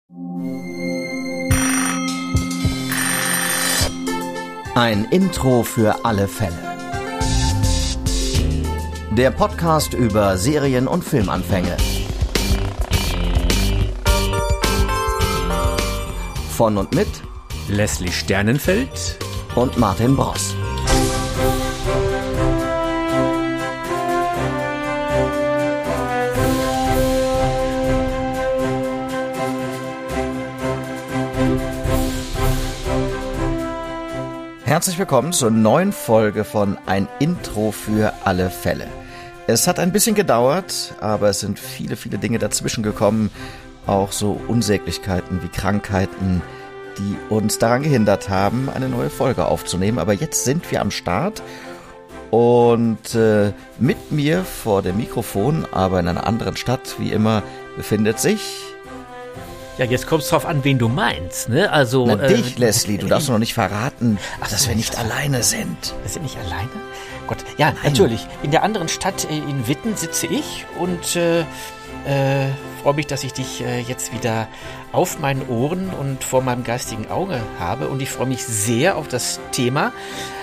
Ein Intro für alle Fälle. Der Podcast über Serien- und Filmanfänge. Von und mit Leslie Sternenfeld und Martin Bross. Herzlich willkommen zur neuen Folge von Ein Intro für alle Fälle. Es hat ein bisschen gedauert, aber es sind viele Dinge dazwischen gekommen. Auch so Unsäglichkeiten wie Krankheiten, die uns daran gehindert haben, eine neue Folge aufzunehmen. Aber jetzt sind wir am Start und mit mir vor dem Mikrofon, aber in einer anderen Stadt wie immer, befindet sich... Ja, jetzt kommt es drauf an, wen du meinst, ne? Also dich, Leslie, du darfst noch nicht verraten, dass wir nicht alleine sind. Wir sind nicht alleine? Gott, ja, nein. Natürlich. In der anderen Stadt, in Witten, sitze ich und freue mich, dass ich dich jetzt wieder auf meinen Ohren und vor meinem geistigen Auge habe. Und ich freue mich sehr auf das Thema,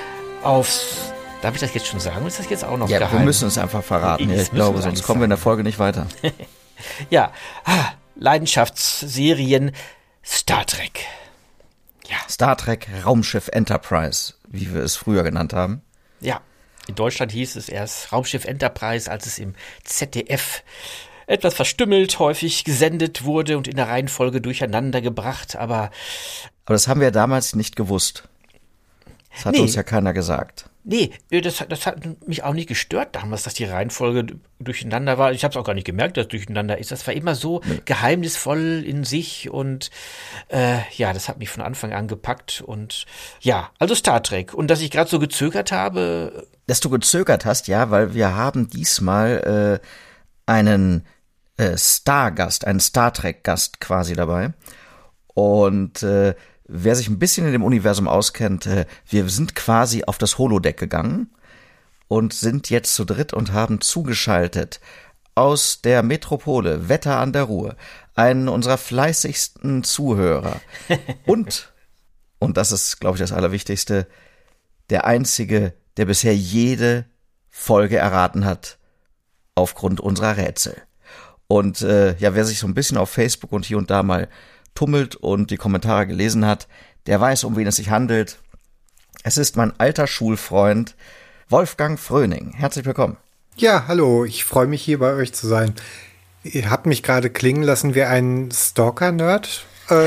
darf ich das jetzt schon sagen? Ist das jetzt auch noch geheim? Ja, wir müssen es einfach verraten. Ich glaube, sonst kommen wir in der Folge nicht weiter. Ja, Leidenschaftsserien Star Trek. Ja. Star Trek Raumschiff Enterprise, wie wir es früher genannt haben. Ja, in Deutschland hieß es erst Raumschiff Enterprise, als es im ZDF etwas verstümmelt häufig gesendet wurde und in der Reihenfolge durcheinander gebracht, aber das haben wir damals nicht gewusst. Das hat uns ja keiner gesagt. Nee, das hat mich auch nicht gestört damals, dass die Reihenfolge durcheinander war. Ich habe es auch gar nicht gemerkt, dass es durcheinander ist. Das war immer so geheimnisvoll in sich und das hat mich von Anfang an gepackt. Und ja, also Star Trek. Und dass ich gerade so gezögert habe. Dass du gezögert hast, ja, weil wir haben diesmal einen Stargast, einen Star Trek-Gast quasi dabei. Und wer sich ein bisschen in dem Universum auskennt, wir sind quasi auf das Holodeck gegangen und sind jetzt zu dritt und haben zugeschaltet aus der Metropole Wetter an der Ruhr, einen unserer fleißigsten Zuhörer und das ist, glaube ich, das Allerwichtigste, der Einzige, der bisher jede Folge erraten hat aufgrund unserer Rätsel. Und wer sich so ein bisschen auf Facebook und hier und da mal tummelt und die Kommentare gelesen hat, der weiß, um wen es sich handelt. Es ist mein alter Schulfreund Wolfgang Fröning. Herzlich willkommen. Ja, hallo, ich freue mich, hier bei euch zu sein. Ihr habt mich gerade klingen lassen wie ein Stalker-Nerd.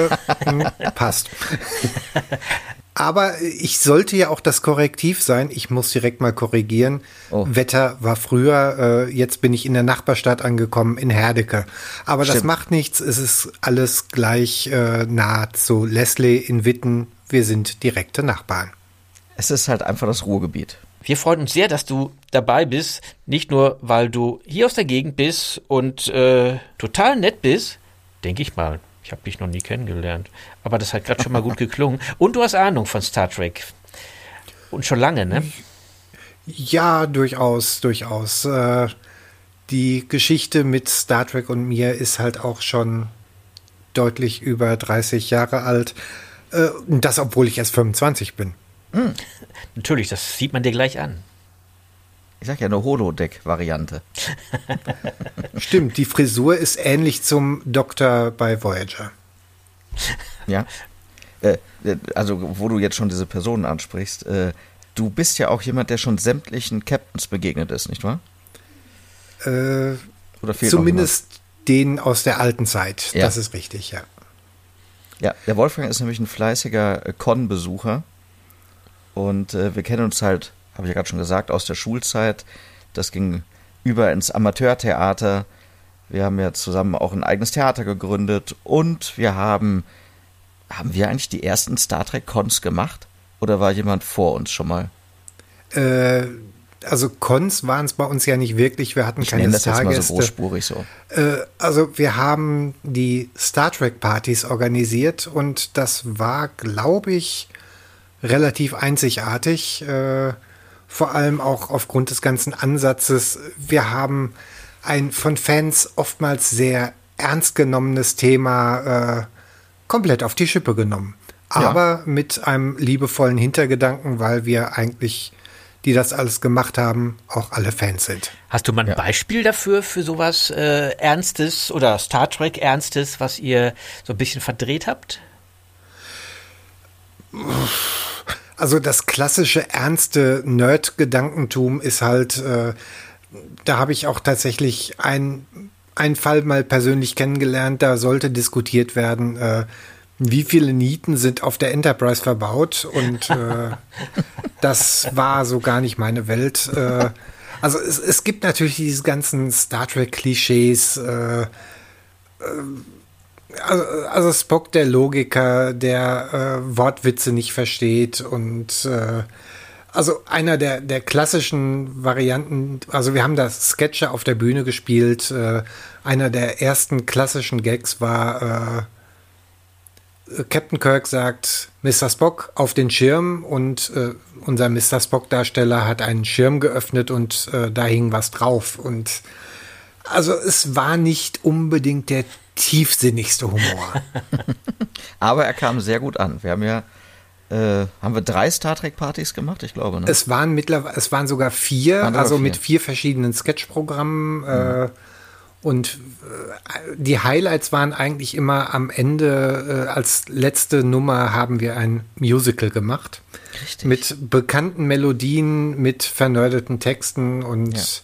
Passt. Aber ich sollte ja auch das Korrektiv sein. Ich muss direkt mal korrigieren. Oh. Wetter war früher, jetzt bin ich in der Nachbarstadt angekommen, in Herdecke. Aber Stimmt. Das macht nichts, es ist alles gleich nah zu Leslie in Witten. Wir sind direkte Nachbarn. Es ist halt einfach das Ruhrgebiet. Wir freuen uns sehr, dass du dabei bist. Nicht nur, weil du hier aus der Gegend bist und total nett bist, denke ich mal. Ich habe dich noch nie kennengelernt. Aber das hat gerade schon mal gut geklungen. Und du hast Ahnung von Star Trek. Und schon lange, ne? Ja, durchaus. Die Geschichte mit Star Trek und mir ist halt auch schon deutlich über 30 Jahre alt. Und das, obwohl ich erst 25 bin. Natürlich, das sieht man dir gleich an. Ich sag ja eine Holodeck-Variante. Stimmt, die Frisur ist ähnlich zum Doktor bei Voyager. Ja. Also, wo du jetzt schon diese Personen ansprichst, du bist ja auch jemand, der schon sämtlichen Captains begegnet ist, nicht wahr? Oder fehlt zumindest denen aus der alten Zeit, ja. Das ist richtig, ja. Ja, der Wolfgang ist nämlich ein fleißiger Con-Besucher und wir kennen uns halt, habe ich ja gerade schon gesagt, aus der Schulzeit. Das ging über ins Amateurtheater. Wir haben ja zusammen auch ein eigenes Theater gegründet und wir haben wir eigentlich die ersten Star Trek Cons gemacht? Oder war jemand vor uns schon mal? Also Cons waren es bei uns ja nicht wirklich. Wir hatten keine Stargäste. Ich nenne das jetzt mal so großspurig so. Also wir haben die Star Trek Partys organisiert und das war, glaube ich, relativ einzigartig. Vor allem auch aufgrund des ganzen Ansatzes. Wir haben ein von Fans oftmals sehr ernst genommenes Thema komplett auf die Schippe genommen. Aber mit einem liebevollen Hintergedanken, weil wir eigentlich, die das alles gemacht haben, auch alle Fans sind. Hast du mal ein Beispiel dafür, für sowas Ernstes oder Star Trek Ernstes, was ihr so ein bisschen verdreht habt? Also das klassische ernste Nerd-Gedankentum ist halt, da habe ich auch tatsächlich einen Fall mal persönlich kennengelernt, da sollte diskutiert werden, wie viele Nieten sind auf der Enterprise verbaut, und das war so gar nicht meine Welt. Also es gibt natürlich diese ganzen Star Trek-Klischees, also Spock, der Logiker, der Wortwitze nicht versteht, und also einer der klassischen Varianten, also wir haben da Sketche auf der Bühne gespielt, einer der ersten klassischen Gags war, Captain Kirk sagt, Mr. Spock auf den Schirm, und unser Mr. Spock-Darsteller hat einen Schirm geöffnet und da hing was drauf. Und also es war nicht unbedingt der tiefsinnigste Humor. Aber er kam sehr gut an. Wir haben haben wir 3 Star Trek-Partys gemacht? Ich glaube, ne? Es waren sogar 4, also 4. Mit 4 verschiedenen Sketchprogrammen. Und die Highlights waren eigentlich immer am Ende, als letzte Nummer haben wir ein Musical gemacht. Richtig. Mit bekannten Melodien, mit vernerdeten Texten und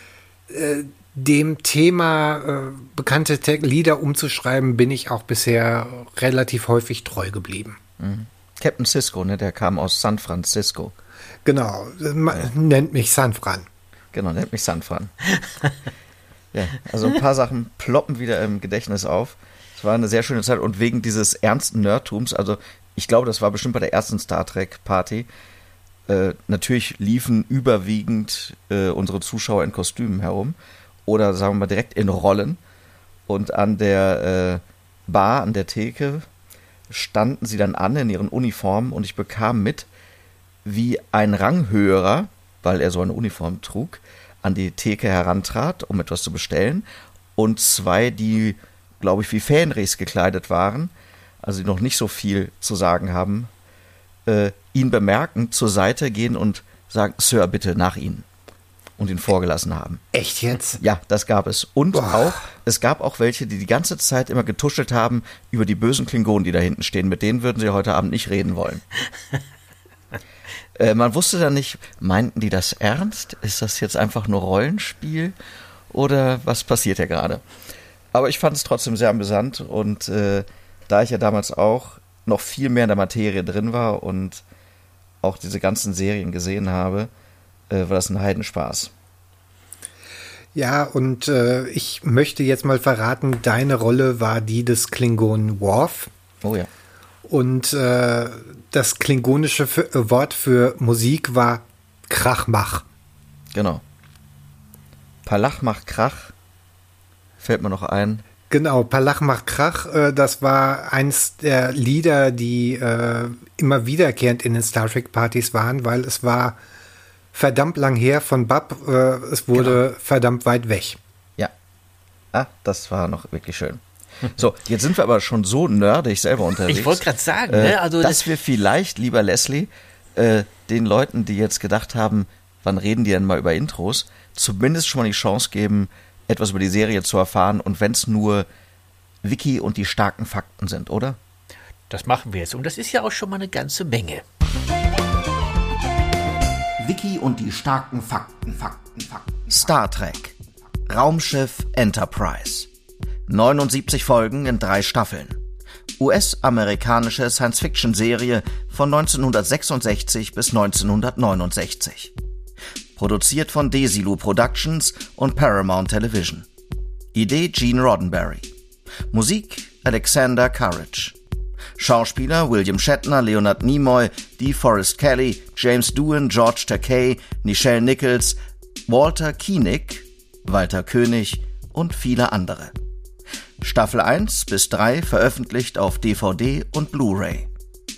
dem Thema bekannte Lieder umzuschreiben, bin ich auch bisher relativ häufig treu geblieben. Mhm. Captain Sisko, ne, der kam aus San Francisco. Genau, nennt mich Sanfran. Genau, nennt mich Sanfran. Ja, also ein paar Sachen ploppen wieder im Gedächtnis auf. Es war eine sehr schöne Zeit, und wegen dieses ernsten Nerdtums, also ich glaube, das war bestimmt bei der ersten Star Trek Party, natürlich liefen überwiegend unsere Zuschauer in Kostümen herum oder sagen wir mal direkt in Rollen, und an der Bar, an der Theke standen sie dann an in ihren Uniformen, und ich bekam mit, wie ein Ranghöherer, weil er so eine Uniform trug, an die Theke herantrat, um etwas zu bestellen, und 2, die, glaube ich, wie Fähnrichs gekleidet waren, also die noch nicht so viel zu sagen haben, ihn bemerken, zur Seite gehen und sagen, Sir, bitte nach Ihnen, und ihn vorgelassen haben. Echt jetzt? Ja, das gab es. Und es gab auch welche, die ganze Zeit immer getuschelt haben über die bösen Klingonen, die da hinten stehen. Mit denen würden sie heute Abend nicht reden wollen. Man wusste dann nicht, meinten die das ernst? Ist das jetzt einfach nur Rollenspiel? Oder was passiert ja gerade? Aber ich fand es trotzdem sehr amüsant, und da ich ja damals auch noch viel mehr in der Materie drin war und auch diese ganzen Serien gesehen habe, war das ein Heidenspaß. Ja, und ich möchte jetzt mal verraten, deine Rolle war die des Klingonen Worf. Oh ja. Und das klingonische Wort für Musik war Krachmach. Genau. Palach macht Krach, fällt mir noch ein. Genau, Palach macht Krach, das war eins der Lieder, die immer wiederkehrend in den Star Trek Partys waren, weil es war verdammt lang her von Bab, es wurde verdammt weit weg. Ja, das war noch wirklich schön. So, jetzt sind wir aber schon so nerdig selber unterwegs. Ich wollte gerade sagen, ne? Also dass wir vielleicht, lieber Leslie, den Leuten, die jetzt gedacht haben, wann reden die denn mal über Intros, zumindest schon mal die Chance geben, etwas über die Serie zu erfahren, und wenn es nur Wiki und die starken Fakten sind, oder? Das machen wir jetzt, und das ist ja auch schon mal eine ganze Menge. Wiki und die starken Fakten. Star Trek. Raumschiff Enterprise. 79 Folgen in 3 Staffeln. US-amerikanische Science-Fiction-Serie von 1966 bis 1969. Produziert von Desilu Productions und Paramount Television. Idee Gene Roddenberry. Musik Alexander Courage. Schauspieler William Shatner, Leonard Nimoy, DeForest Kelley, James Doohan, George Takei, Nichelle Nichols, Walter Koenig, Walter König und viele andere. Staffel 1 bis 3 veröffentlicht auf DVD und Blu-ray.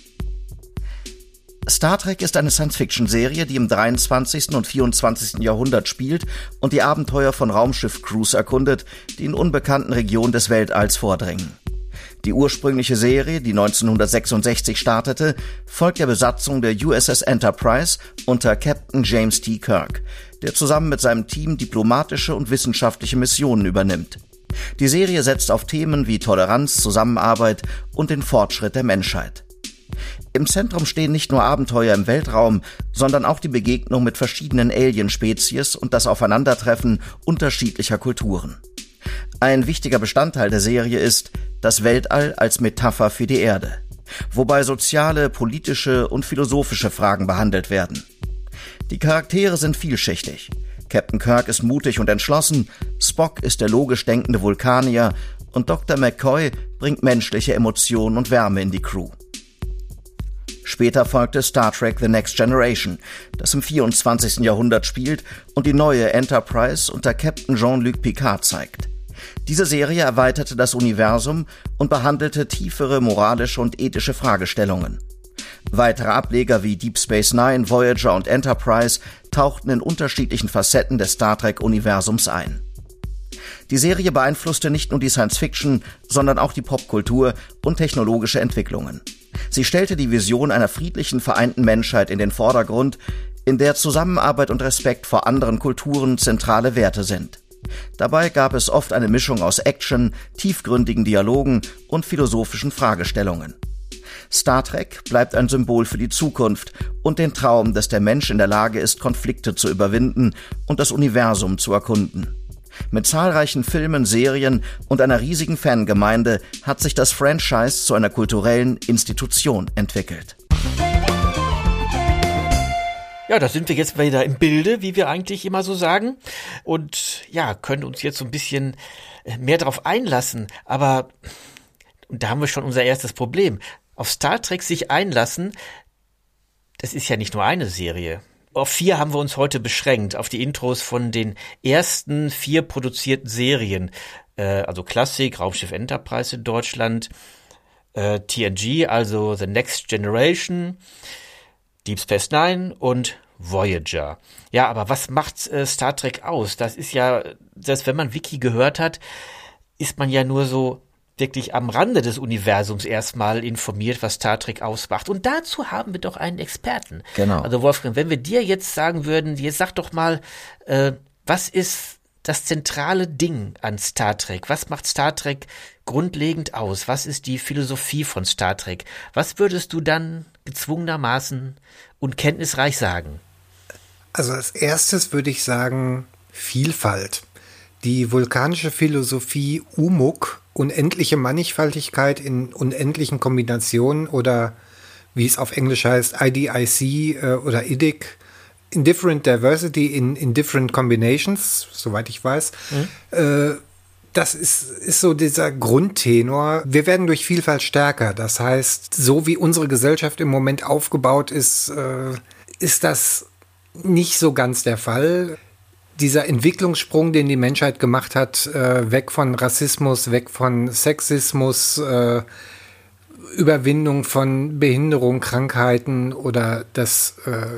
Star Trek ist eine Science-Fiction-Serie, die im 23. und 24. Jahrhundert spielt und die Abenteuer von Raumschiff-Crews erkundet, die in unbekannten Regionen des Weltalls vordringen. Die ursprüngliche Serie, die 1966 startete, folgt der Besatzung der USS Enterprise unter Captain James T. Kirk, der zusammen mit seinem Team diplomatische und wissenschaftliche Missionen übernimmt. Die Serie setzt auf Themen wie Toleranz, Zusammenarbeit und den Fortschritt der Menschheit. Im Zentrum stehen nicht nur Abenteuer im Weltraum, sondern auch die Begegnung mit verschiedenen Alien-Spezies und das Aufeinandertreffen unterschiedlicher Kulturen. Ein wichtiger Bestandteil der Serie ist das Weltall als Metapher für die Erde, wobei soziale, politische und philosophische Fragen behandelt werden. Die Charaktere sind vielschichtig. Captain Kirk ist mutig und entschlossen, Spock ist der logisch denkende Vulkanier und Dr. McCoy bringt menschliche Emotionen und Wärme in die Crew. Später folgte Star Trek The Next Generation, das im 24. Jahrhundert spielt und die neue Enterprise unter Captain Jean-Luc Picard zeigt. Diese Serie erweiterte das Universum und behandelte tiefere moralische und ethische Fragestellungen. Weitere Ableger wie Deep Space Nine, Voyager und Enterprise tauchten in unterschiedlichen Facetten des Star Trek-Universums ein. Die Serie beeinflusste nicht nur die Science-Fiction, sondern auch die Popkultur und technologische Entwicklungen. Sie stellte die Vision einer friedlichen, vereinten Menschheit in den Vordergrund, in der Zusammenarbeit und Respekt vor anderen Kulturen zentrale Werte sind. Dabei gab es oft eine Mischung aus Action, tiefgründigen Dialogen und philosophischen Fragestellungen. Star Trek bleibt ein Symbol für die Zukunft und den Traum, dass der Mensch in der Lage ist, Konflikte zu überwinden und das Universum zu erkunden. Mit zahlreichen Filmen, Serien und einer riesigen Fangemeinde hat sich das Franchise zu einer kulturellen Institution entwickelt. Ja, da sind wir jetzt wieder im Bilde, wie wir eigentlich immer so sagen. Und ja, können uns jetzt so ein bisschen mehr darauf einlassen. Aber da haben wir schon unser erstes Problem. Auf Star Trek sich einlassen, das ist ja nicht nur eine Serie. Auf 4 haben wir uns heute beschränkt, auf die Intros von den ersten 4 produzierten Serien. Also Klassik, Raumschiff Enterprise in Deutschland, TNG, also The Next Generation, Deep Space Nine und Voyager. Ja, aber was macht Star Trek aus? Das ist ja, selbst wenn man Wiki gehört hat, ist man ja nur so wirklich am Rande des Universums erstmal informiert, was Star Trek ausmacht. Und dazu haben wir doch einen Experten. Genau. Also Wolfgang, wenn wir dir jetzt sagen würden, jetzt sag doch mal, was ist das zentrale Ding an Star Trek? Was macht Star Trek grundlegend aus? Was ist die Philosophie von Star Trek? Was würdest du dann gezwungenermaßen und kenntnisreich sagen? Also als erstes würde ich sagen Vielfalt. Die vulkanische Philosophie UMUK, unendliche Mannigfaltigkeit in unendlichen Kombinationen oder wie es auf Englisch heißt, IDIC oder IDIC, Indifferent Diversity in Different Combinations, soweit ich weiß. Das ist so dieser Grundtenor. Wir werden durch Vielfalt stärker. Das heißt, so wie unsere Gesellschaft im Moment aufgebaut ist, ist das nicht so ganz der Fall. Dieser Entwicklungssprung, den die Menschheit gemacht hat, weg von Rassismus, weg von Sexismus, Überwindung von Behinderung, Krankheiten oder das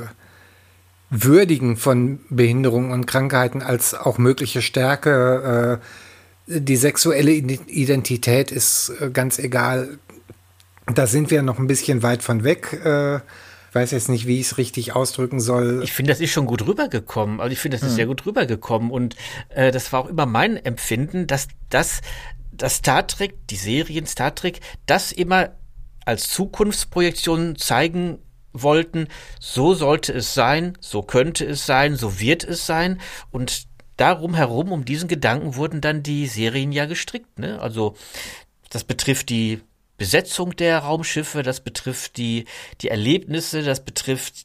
Würdigen von Behinderungen und Krankheiten als auch mögliche Stärke. Die sexuelle Identität ist ganz egal. Da sind wir noch ein bisschen weit von weg. Ich weiß jetzt nicht, wie ich es richtig ausdrücken soll. Ich finde, das ist schon gut rübergekommen. Also ich finde, das ist sehr gut rübergekommen. Und das war auch immer mein Empfinden, dass Star Trek, die Serien Star Trek, das immer als Zukunftsprojektion zeigen wollten. So sollte es sein, so könnte es sein, so wird es sein. Und darum herum, um diesen Gedanken wurden dann die Serien ja gestrickt, ne? Also das betrifft die Besetzung der Raumschiffe, das betrifft die Erlebnisse, das betrifft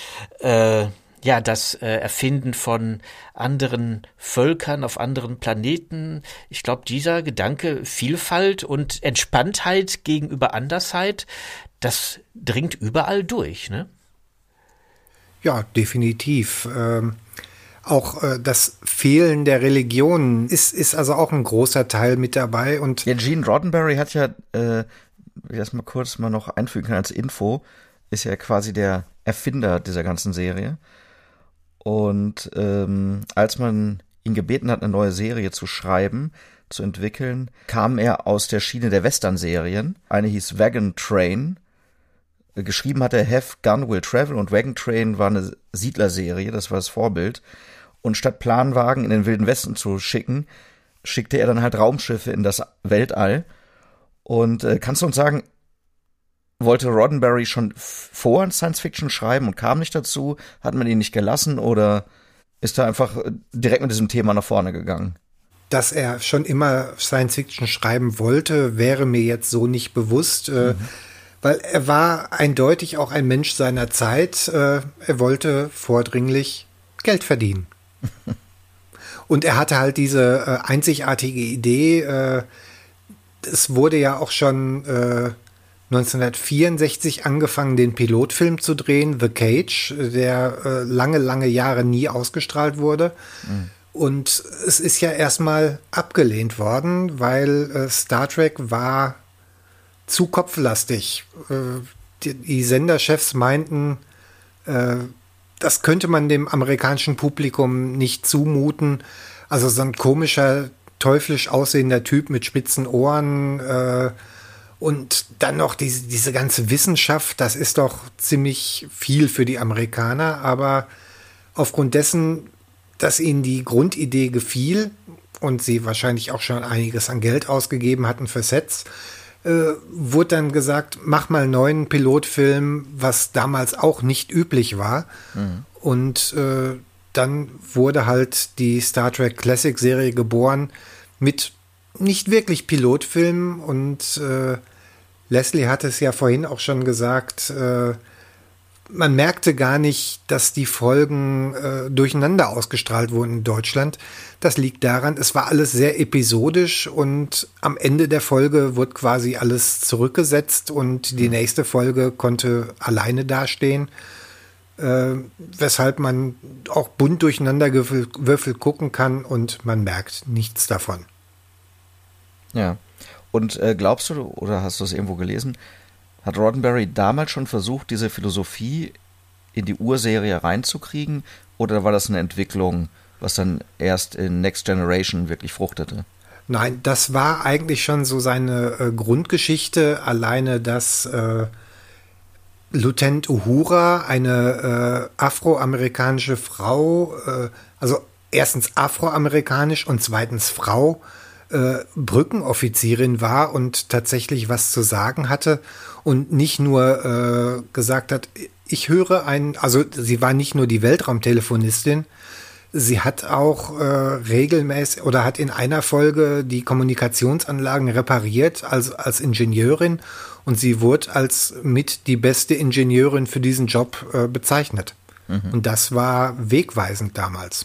das Erfinden von anderen Völkern auf anderen Planeten. Ich glaube, dieser Gedanke Vielfalt und Entspanntheit gegenüber Andersheit, das dringt überall durch, ne? Ja, definitiv. Auch das Fehlen der Religionen ist also auch ein großer Teil mit dabei. Und ja, Gene Roddenberry hat ja, ich das mal kurz noch einfügen kann als Info, ist ja quasi der Erfinder dieser ganzen Serie. Und als man ihn gebeten hat, eine neue Serie zu schreiben, zu entwickeln, kam er aus der Schiene der Western-Serien. Eine hieß Wagon Train. Geschrieben hat er Have Gun Will Travel und Wagon Train war eine Siedlerserie, das war das Vorbild. Und statt Planwagen in den Wilden Westen zu schicken, schickte er dann halt Raumschiffe in das Weltall. Und kannst du uns sagen, wollte Roddenberry schon vorher Science-Fiction schreiben und kam nicht dazu? Hat man ihn nicht gelassen oder ist er einfach direkt mit diesem Thema nach vorne gegangen? Dass er schon immer Science-Fiction schreiben wollte, wäre mir jetzt so nicht bewusst, weil er war eindeutig auch ein Mensch seiner Zeit. Er wollte vordringlich Geld verdienen. Und er hatte halt diese einzigartige Idee. Es wurde ja auch schon 1964 angefangen, den Pilotfilm zu drehen, The Cage, der lange Jahre nie ausgestrahlt wurde. Und es ist ja erstmal abgelehnt worden, weil Star Trek war zu kopflastig. Die Senderchefs meinten, das könnte man dem amerikanischen Publikum nicht zumuten. Also so ein komischer, teuflisch aussehender Typ mit spitzen Ohren und dann noch diese ganze Wissenschaft, das ist doch ziemlich viel für die Amerikaner. Aber aufgrund dessen, dass ihnen die Grundidee gefiel und sie wahrscheinlich auch schon einiges an Geld ausgegeben hatten für Sets, wurde dann gesagt, mach mal einen neuen Pilotfilm, was damals auch nicht üblich war. Und dann wurde halt die Star Trek Classic Serie geboren mit nicht wirklich Pilotfilmen und Leslie hat es ja vorhin auch schon gesagt, man merkte gar nicht, dass die Folgen durcheinander ausgestrahlt wurden in Deutschland. Das liegt daran, es war alles sehr episodisch und am Ende der Folge wurde quasi alles zurückgesetzt und die nächste Folge konnte alleine dastehen, weshalb man auch bunt durcheinander gewürfelt gucken kann und man merkt nichts davon. Ja, und glaubst du, oder hast du es irgendwo gelesen, hat Roddenberry damals schon versucht, diese Philosophie in die Urserie reinzukriegen? Oder war das eine Entwicklung, was dann erst in Next Generation wirklich fruchtete? Nein, das war eigentlich schon so seine Grundgeschichte. Alleine, dass Lieutenant Uhura, eine afroamerikanische Frau, also erstens afroamerikanisch und zweitens Frau, Brückenoffizierin war und tatsächlich was zu sagen hatte und nicht nur gesagt hat, ich höre also sie war nicht nur die Weltraumtelefonistin, sie hat auch regelmäßig oder hat in einer Folge die Kommunikationsanlagen repariert als Ingenieurin und sie wurde als mit die beste Ingenieurin für diesen Job bezeichnet. Und das war wegweisend damals.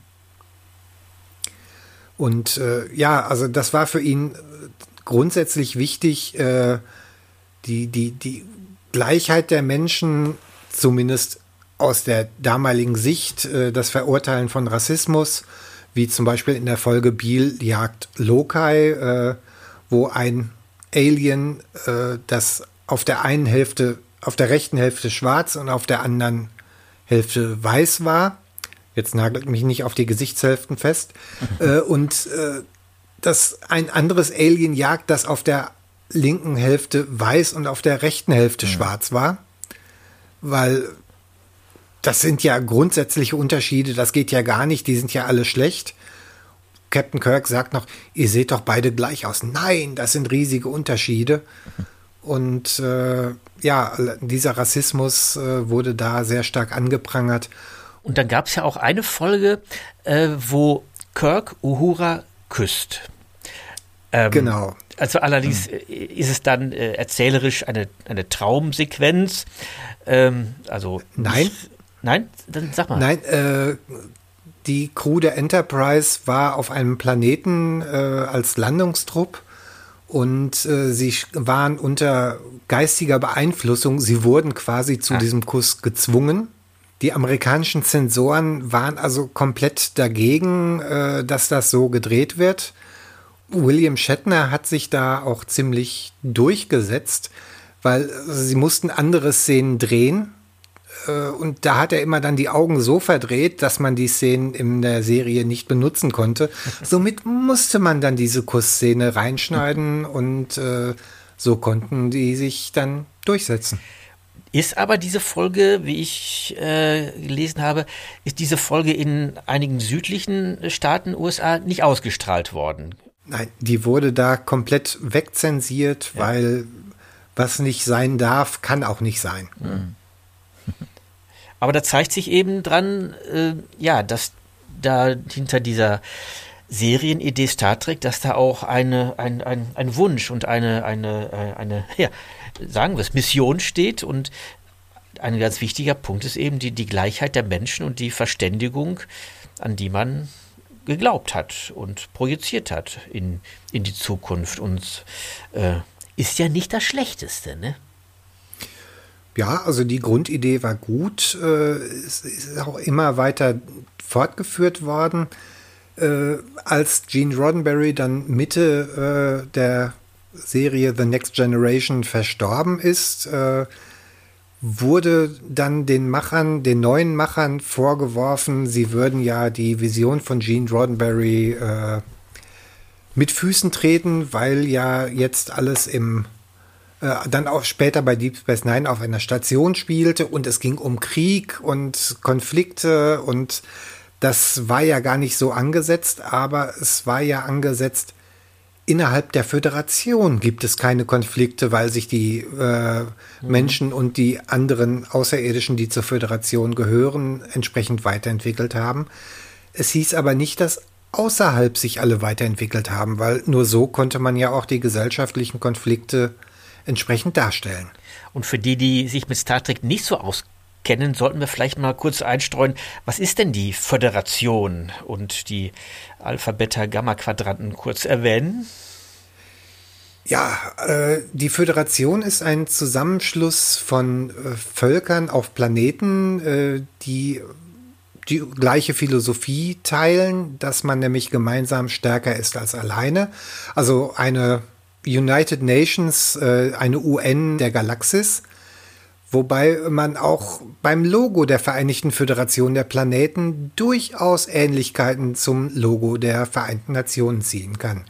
Und also das war für ihn grundsätzlich wichtig, die Gleichheit der Menschen, zumindest aus der damaligen Sicht, das Verurteilen von Rassismus, wie zum Beispiel in der Folge Beale jagt Lokai, wo ein Alien, das auf der rechten Hälfte schwarz und auf der anderen Hälfte weiß war. Jetzt nagelt mich nicht auf die Gesichtshälften fest. Und dass ein anderes Alien jagt, das auf der linken Hälfte weiß und auf der rechten Hälfte schwarz war. Weil das sind ja grundsätzliche Unterschiede, das geht ja gar nicht, die sind ja alle schlecht. Captain Kirk sagt noch, ihr seht doch beide gleich aus. Nein, das sind riesige Unterschiede. Und dieser Rassismus wurde da sehr stark angeprangert. Und dann gab es ja auch eine Folge, wo Kirk Uhura küsst. Genau. Also allerdings ist es dann erzählerisch eine Traumsequenz. Nein. Nein? Dann sag mal. Nein, die Crew der Enterprise war auf einem Planeten als Landungstrupp und sie waren unter geistiger Beeinflussung. Sie wurden quasi zu diesem Kuss gezwungen. Die amerikanischen Zensoren waren also komplett dagegen, dass das so gedreht wird. William Shatner hat sich da auch ziemlich durchgesetzt, weil sie mussten andere Szenen drehen. Und da hat er immer dann die Augen so verdreht, dass man die Szenen in der Serie nicht benutzen konnte. Somit musste man dann diese Kussszene reinschneiden und so konnten die sich dann durchsetzen. Ist aber diese Folge, wie ich gelesen habe, ist diese Folge in einigen südlichen Staaten USA nicht ausgestrahlt worden? Nein, die wurde da komplett wegzensiert, weil was nicht sein darf, kann auch nicht sein. Mhm. Aber da zeigt sich eben dran, dass da hinter dieser Serienidee Star Trek, dass da auch ein Wunsch und eine sagen wir es, Mission steht. Und ein ganz wichtiger Punkt ist eben die Gleichheit der Menschen und die Verständigung, an die man geglaubt hat und projiziert hat in die Zukunft. Und ist ja nicht das Schlechteste, ne? Ja, also die Grundidee war gut. Es ist auch immer weiter fortgeführt worden. Als Gene Roddenberry dann Mitte der Serie The Next Generation verstorben ist, wurde dann den neuen Machern vorgeworfen, sie würden ja die Vision von Gene Roddenberry mit Füßen treten, weil ja jetzt alles dann auch später bei Deep Space Nine auf einer Station spielte und es ging um Krieg und Konflikte und das war ja gar nicht so angesetzt, aber es war ja angesetzt, innerhalb der Föderation gibt es keine Konflikte, weil sich die Menschen und die anderen Außerirdischen, die zur Föderation gehören, entsprechend weiterentwickelt haben. Es hieß aber nicht, dass außerhalb sich alle weiterentwickelt haben, weil nur so konnte man ja auch die gesellschaftlichen Konflikte entsprechend darstellen. Und für die sich mit Star Trek nicht so auskennen, sollten wir vielleicht mal kurz einstreuen, was ist denn die Föderation und die Alpha, Beta, Gamma-Quadranten kurz erwähnen? Ja, die Föderation ist ein Zusammenschluss von Völkern auf Planeten, die die gleiche Philosophie teilen, dass man nämlich gemeinsam stärker ist als alleine. Also eine United Nations, eine UN der Galaxis, wobei man auch beim Logo der Vereinigten Föderation der Planeten durchaus Ähnlichkeiten zum Logo der Vereinten Nationen ziehen kann.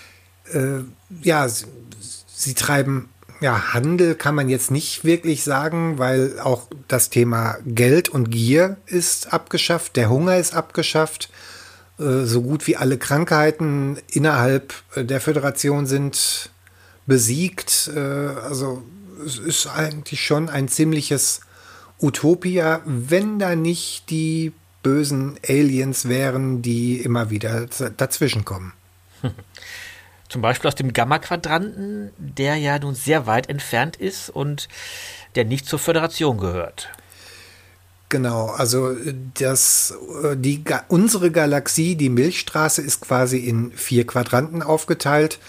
Sie treiben Handel, kann man jetzt nicht wirklich sagen, weil auch das Thema Geld und Gier ist abgeschafft, der Hunger ist abgeschafft. So gut wie alle Krankheiten innerhalb der Föderation sind besiegt. Also es ist eigentlich schon ein ziemliches Utopia, wenn da nicht die bösen Aliens wären, die immer wieder dazwischen kommen. Zum Beispiel aus dem Gamma-Quadranten, der ja nun sehr weit entfernt ist und der nicht zur Föderation gehört. Genau, also unsere Galaxie, die Milchstraße, ist quasi in 4 Quadranten aufgeteilt,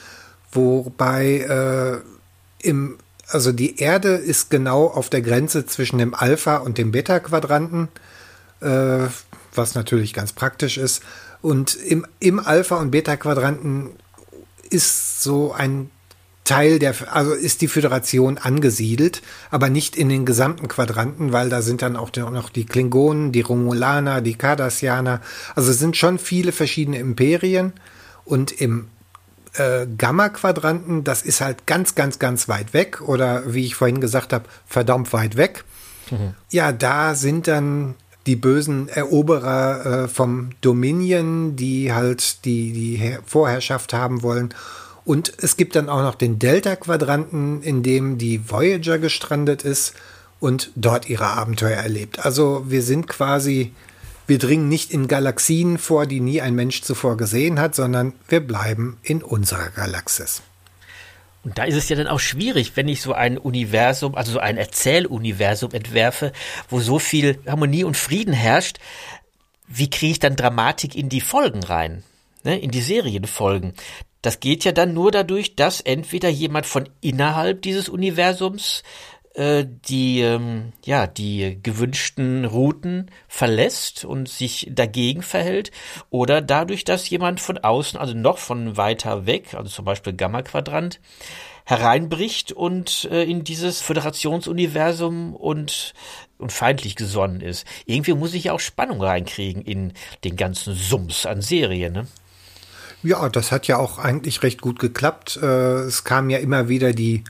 wobei die Erde ist genau auf der Grenze zwischen dem Alpha- und dem Beta-Quadranten, was natürlich ganz praktisch ist. Und im Alpha- und Beta-Quadranten ist so ein Teil ist die Föderation angesiedelt, aber nicht in den gesamten Quadranten, weil da sind dann auch noch die Klingonen, die Romulaner, die Cardassianer. Also es sind schon viele verschiedene Imperien. Und im Gamma-Quadranten, das ist halt ganz, ganz, ganz weit weg. Oder wie ich vorhin gesagt habe, verdammt weit weg. Mhm. Ja, da sind dann die bösen Eroberer vom Dominion, die halt die Vorherrschaft haben wollen. Und es gibt dann auch noch den Delta-Quadranten, in dem die Voyager gestrandet ist und dort ihre Abenteuer erlebt. Also wir dringen nicht in Galaxien vor, die nie ein Mensch zuvor gesehen hat, sondern wir bleiben in unserer Galaxis. Und da ist es ja dann auch schwierig, wenn ich so ein Universum, also so ein Erzähluniversum entwerfe, wo so viel Harmonie und Frieden herrscht. Wie kriege ich dann Dramatik in die Folgen rein, ne, in die Serienfolgen? Das geht ja dann nur dadurch, dass entweder jemand von innerhalb dieses Universums die gewünschten Routen verlässt und sich dagegen verhält, oder dadurch, dass jemand von außen, also noch von weiter weg, also zum Beispiel Gamma-Quadrant, hereinbricht und in dieses Föderationsuniversum und feindlich gesonnen ist. Irgendwie muss ich ja auch Spannung reinkriegen in den ganzen Sums an Serien, ne? Ja, das hat ja auch eigentlich recht gut geklappt. Es kamen ja immer wieder die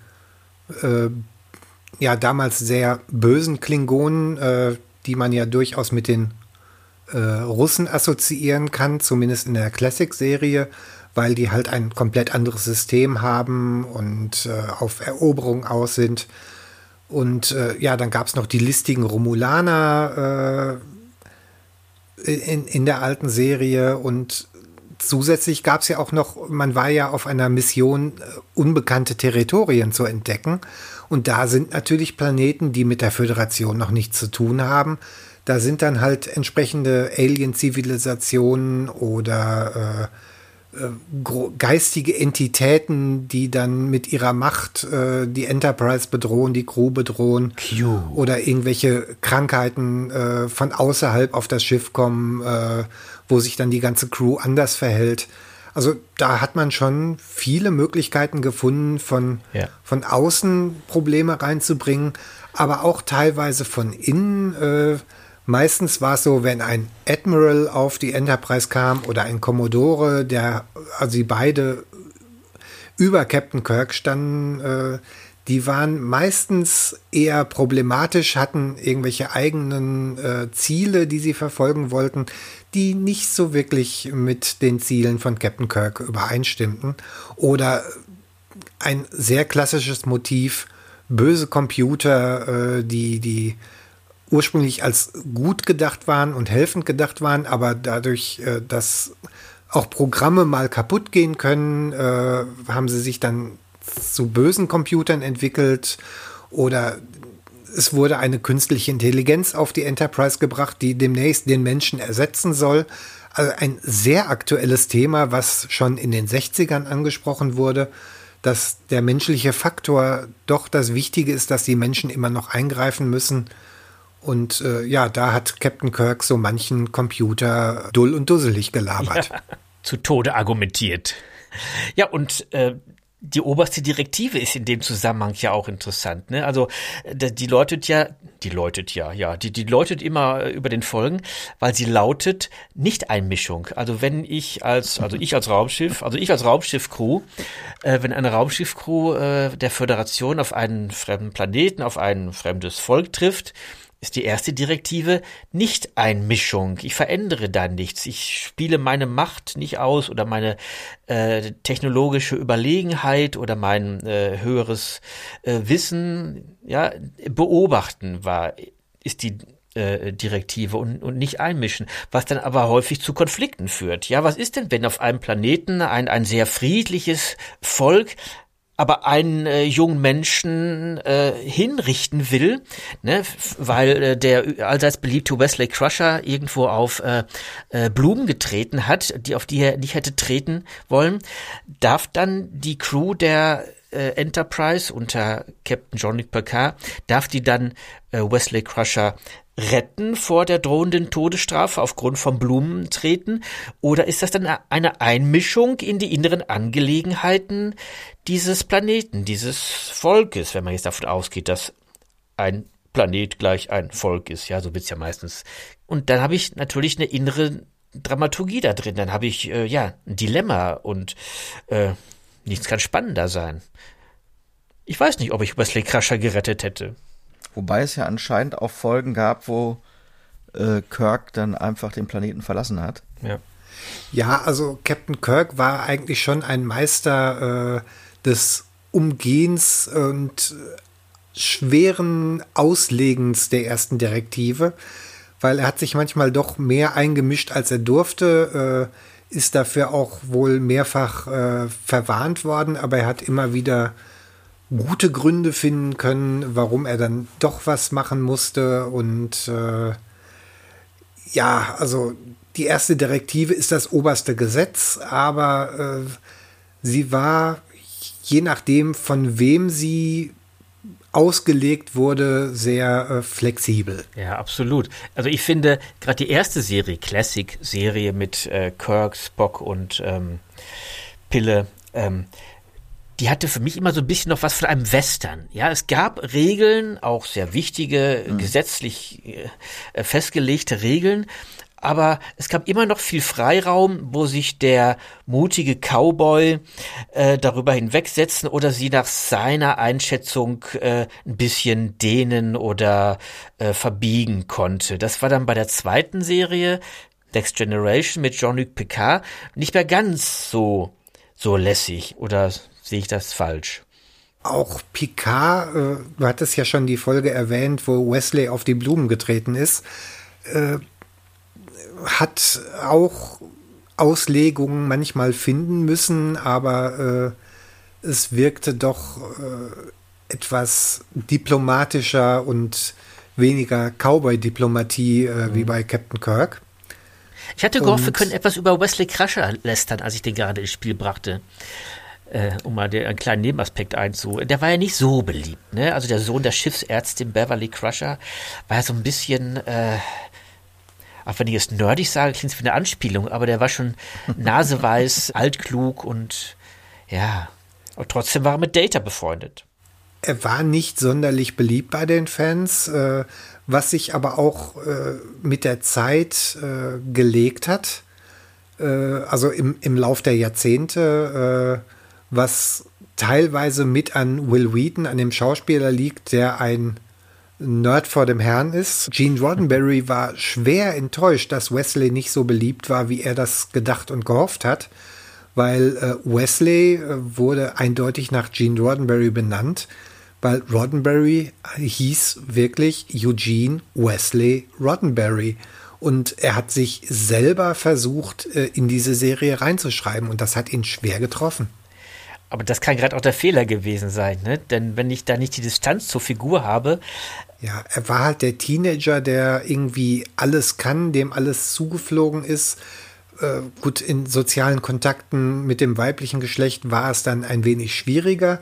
damals sehr bösen Klingonen, die man ja durchaus mit den Russen assoziieren kann, zumindest in der Classic-Serie, weil die halt ein komplett anderes System haben und auf Eroberung aus sind. Und dann gab es noch die listigen Romulaner in der alten Serie und zusätzlich gab es ja auch noch, man war ja auf einer Mission, unbekannte Territorien zu entdecken. Und da sind natürlich Planeten, die mit der Föderation noch nichts zu tun haben. Da sind dann halt entsprechende Alien-Zivilisationen oder geistige Entitäten, die dann mit ihrer Macht die Enterprise bedrohen, die Crew bedrohen. Oder irgendwelche Krankheiten von außerhalb auf das Schiff kommen, wo sich dann die ganze Crew anders verhält. Also da hat man schon viele Möglichkeiten gefunden, von außen Probleme reinzubringen, aber auch teilweise von innen. Meistens war es so, wenn ein Admiral auf die Enterprise kam oder ein Commodore, also die beide über Captain Kirk standen, die waren meistens eher problematisch, hatten irgendwelche eigenen Ziele, die sie verfolgen wollten, die nicht so wirklich mit den Zielen von Captain Kirk übereinstimmten. Oder ein sehr klassisches Motiv, böse Computer, die ursprünglich als gut gedacht waren und helfend gedacht waren, aber dadurch, dass auch Programme mal kaputt gehen können, haben sie sich dann zu bösen Computern entwickelt oder es wurde eine künstliche Intelligenz auf die Enterprise gebracht, die demnächst den Menschen ersetzen soll. Also ein sehr aktuelles Thema, was schon in den 60ern angesprochen wurde, dass der menschliche Faktor doch das Wichtige ist, dass die Menschen immer noch eingreifen müssen. Und da hat Captain Kirk so manchen Computer dull und dusselig gelabert. Ja, zu Tode argumentiert. Ja, und die oberste Direktive ist in dem Zusammenhang ja auch interessant, ne? Also die läutet immer über den Folgen, weil sie lautet Nicht-Einmischung. Also wenn ich als Raumschiff-Crew, wenn eine Raumschiff-Crew der Föderation auf einen fremden Planeten, auf ein fremdes Volk trifft, ist die erste Direktive Nicht-Einmischung. Ich verändere da nichts. Ich spiele meine Macht nicht aus oder meine technologische Überlegenheit oder mein höheres Wissen. Ja, beobachten ist die Direktive und nicht einmischen, was dann aber häufig zu Konflikten führt. Ja, was ist denn, wenn auf einem Planeten ein sehr friedliches Volk aber einen jungen Menschen hinrichten will, ne, weil der allseits beliebte Wesley Crusher irgendwo auf Blumen getreten hat, auf die er nicht hätte treten wollen, darf dann die Crew der Enterprise unter Captain Jean-Luc Picard, darf die dann Wesley Crusher retten vor der drohenden Todesstrafe aufgrund von Blumen treten? Oder ist das dann eine Einmischung in die inneren Angelegenheiten dieses Planeten, dieses Volkes, wenn man jetzt davon ausgeht, dass ein Planet gleich ein Volk ist? Ja, so wird's ja meistens. Und dann habe ich natürlich eine innere Dramaturgie da drin. Dann habe ich ein Dilemma und nichts kann spannender sein. Ich weiß nicht, ob ich Wesley Crusher gerettet hätte. Wobei es ja anscheinend auch Folgen gab, wo Kirk dann einfach den Planeten verlassen hat. Ja, also Captain Kirk war eigentlich schon ein Meister des Umgehens und schweren Auslegens der ersten Direktive, weil er hat sich manchmal doch mehr eingemischt, als er durfte, ist dafür auch wohl mehrfach verwarnt worden, aber er hat immer wieder gute Gründe finden können, warum er dann doch was machen musste. Und also die erste Direktive ist das oberste Gesetz, aber sie war, je nachdem von wem sie ausgelegt wurde, sehr flexibel. Ja, absolut. Also ich finde, gerade die erste Serie, Classic-Serie mit Kirk, Spock und Pille, die hatte für mich immer so ein bisschen noch was von einem Western. Ja, es gab Regeln, auch sehr wichtige, gesetzlich festgelegte Regeln, aber es gab immer noch viel Freiraum, wo sich der mutige Cowboy darüber hinwegsetzen oder sie nach seiner Einschätzung ein bisschen dehnen oder verbiegen konnte. Das war dann bei der zweiten Serie, Next Generation mit Jean-Luc Picard, nicht mehr ganz so lässig, oder sehe ich das falsch? Auch Picard, du hattest ja schon die Folge erwähnt, wo Wesley auf die Blumen getreten ist, hat auch Auslegungen manchmal finden müssen, aber es wirkte doch etwas diplomatischer und weniger Cowboy-Diplomatie wie bei Captain Kirk. Ich hatte gehofft, wir können etwas über Wesley Crusher lästern, als ich den gerade ins Spiel brachte. Um mal einen kleinen Nebenaspekt Der war ja nicht so beliebt, ne? Also der Sohn der Schiffsärztin Beverly Crusher war ja so ein bisschen, auch wenn ich es nerdig sage, klingt es wie eine Anspielung, aber der war schon naseweiß, altklug und ja, und trotzdem war er mit Data befreundet. Er war nicht sonderlich beliebt bei den Fans, was sich aber auch mit der Zeit gelegt hat, also im Lauf der Jahrzehnte, was teilweise mit an Will Wheaton, an dem Schauspieler liegt, der ein Nerd vor dem Herrn ist. Gene Roddenberry war schwer enttäuscht, dass Wesley nicht so beliebt war, wie er das gedacht und gehofft hat, weil Wesley wurde eindeutig nach Gene Roddenberry benannt, weil Roddenberry hieß wirklich Eugene Wesley Roddenberry. Und er hat sich selber versucht, in diese Serie reinzuschreiben, und das hat ihn schwer getroffen. Aber das kann gerade auch der Fehler gewesen sein, ne? Denn wenn ich da nicht die Distanz zur Figur habe. Ja, er war halt der Teenager, der irgendwie alles kann, dem alles zugeflogen ist. Gut, in sozialen Kontakten mit dem weiblichen Geschlecht war es dann ein wenig schwieriger.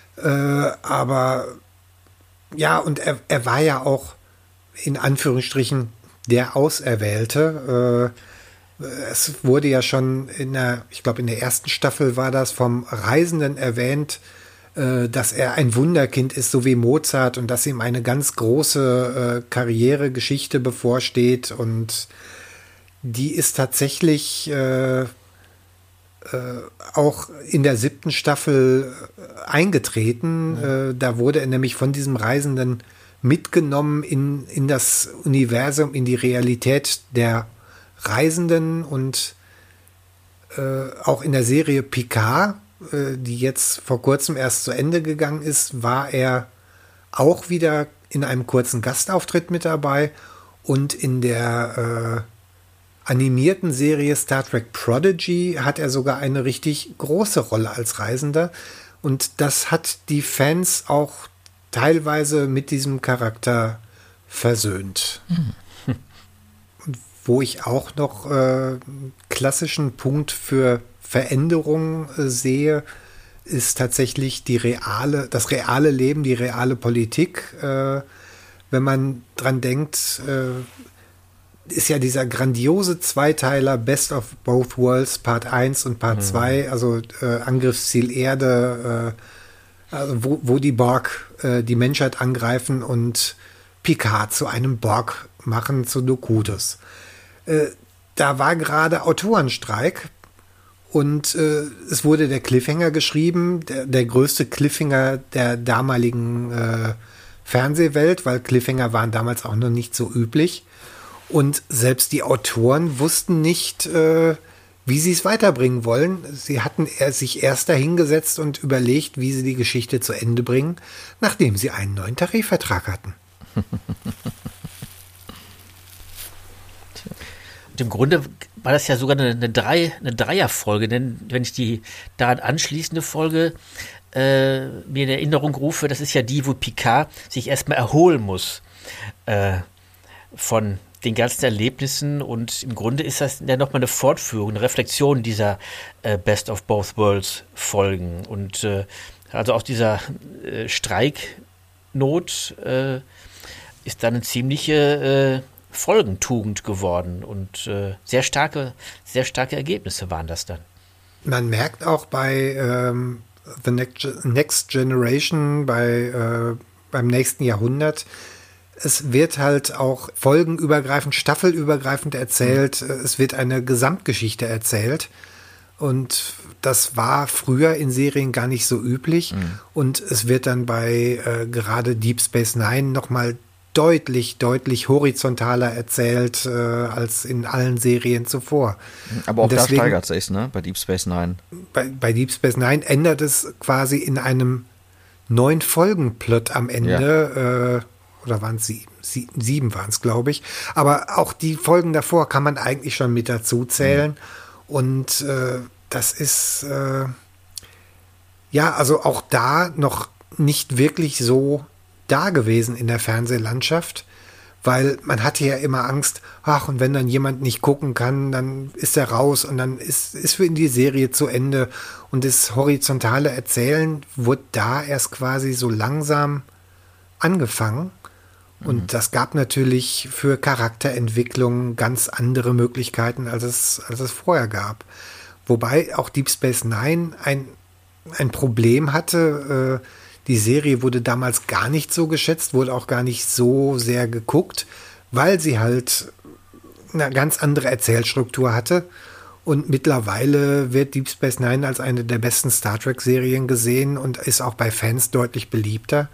Aber ja, und er war ja auch in Anführungsstrichen der Auserwählte. Es wurde ja schon ich glaube in der ersten Staffel war das vom Reisenden erwähnt, dass er ein Wunderkind ist, so wie Mozart, und dass ihm eine ganz große Karrieregeschichte bevorsteht, und die ist tatsächlich auch in der 7. Staffel eingetreten. Da wurde er nämlich von diesem Reisenden mitgenommen in das Universum, in die Realität der Reisenden, und auch in der Serie Picard, die jetzt vor kurzem erst zu Ende gegangen ist, war er auch wieder in einem kurzen Gastauftritt mit dabei, und in der animierten Serie Star Trek Prodigy hat er sogar eine richtig große Rolle als Reisender, und das hat die Fans auch teilweise mit diesem Charakter versöhnt. Und wo ich auch noch klassischen Punkt für Veränderung sehe, ist tatsächlich das reale Leben, die reale Politik. Wenn man dran denkt, ist ja dieser grandiose Zweiteiler Best of Both Worlds, Part 1 und Part 2, also Angriffsziel Erde, also wo die Borg die Menschheit angreifen und Picard zu einem Borg machen, zu Locutus. Da war gerade Autorenstreik, und es wurde der Cliffhanger geschrieben, der größte Cliffhanger der damaligen Fernsehwelt, weil Cliffhanger waren damals auch noch nicht so üblich. Und selbst die Autoren wussten nicht, wie sie es weiterbringen wollen. Sie hatten sich erst dahingesetzt und überlegt, wie sie die Geschichte zu Ende bringen, nachdem sie einen neuen Tarifvertrag hatten. Und im Grunde war das ja sogar eine Dreierfolge, denn wenn ich die daran anschließende Folge mir in Erinnerung rufe, das ist ja die, wo Picard sich erstmal erholen muss von den ganzen Erlebnissen, und im Grunde ist das ja nochmal eine Fortführung, eine Reflexion dieser Best of Both Worlds Folgen, und also aus dieser Streiknot ist dann eine ziemliche Folgentugend geworden, und sehr starke Ergebnisse waren das dann. Man merkt auch bei The Next Generation beim nächsten Jahrhundert. Es wird halt auch folgenübergreifend, staffelübergreifend erzählt. Es wird eine Gesamtgeschichte erzählt. Und das war früher in Serien gar nicht so üblich. Und es wird dann bei gerade Deep Space Nine nochmal deutlich horizontaler erzählt als in allen Serien zuvor. Aber auch deswegen, da steigert es sich, ne? Bei Deep Space Nine. Bei Deep Space Nine ändert es quasi in einem 9-Folgen-Plot am Ende. Oder waren es 7 waren es, glaube ich. Aber auch die Folgen davor kann man eigentlich schon mit dazu zählen. Und das ist also auch da noch nicht wirklich so da gewesen in der Fernsehlandschaft, weil man hatte ja immer Angst, und wenn dann jemand nicht gucken kann, dann ist er raus und dann ist für ihn die Serie zu Ende. Und das horizontale Erzählen wurde da erst quasi so langsam angefangen. Und das gab natürlich für Charakterentwicklung ganz andere Möglichkeiten, als es vorher gab. Wobei auch Deep Space Nine ein Problem hatte. Die Serie wurde damals gar nicht so geschätzt, wurde auch gar nicht so sehr geguckt, weil sie halt eine ganz andere Erzählstruktur hatte. Und mittlerweile wird Deep Space Nine als eine der besten Star Trek-Serien gesehen und ist auch bei Fans deutlich beliebter.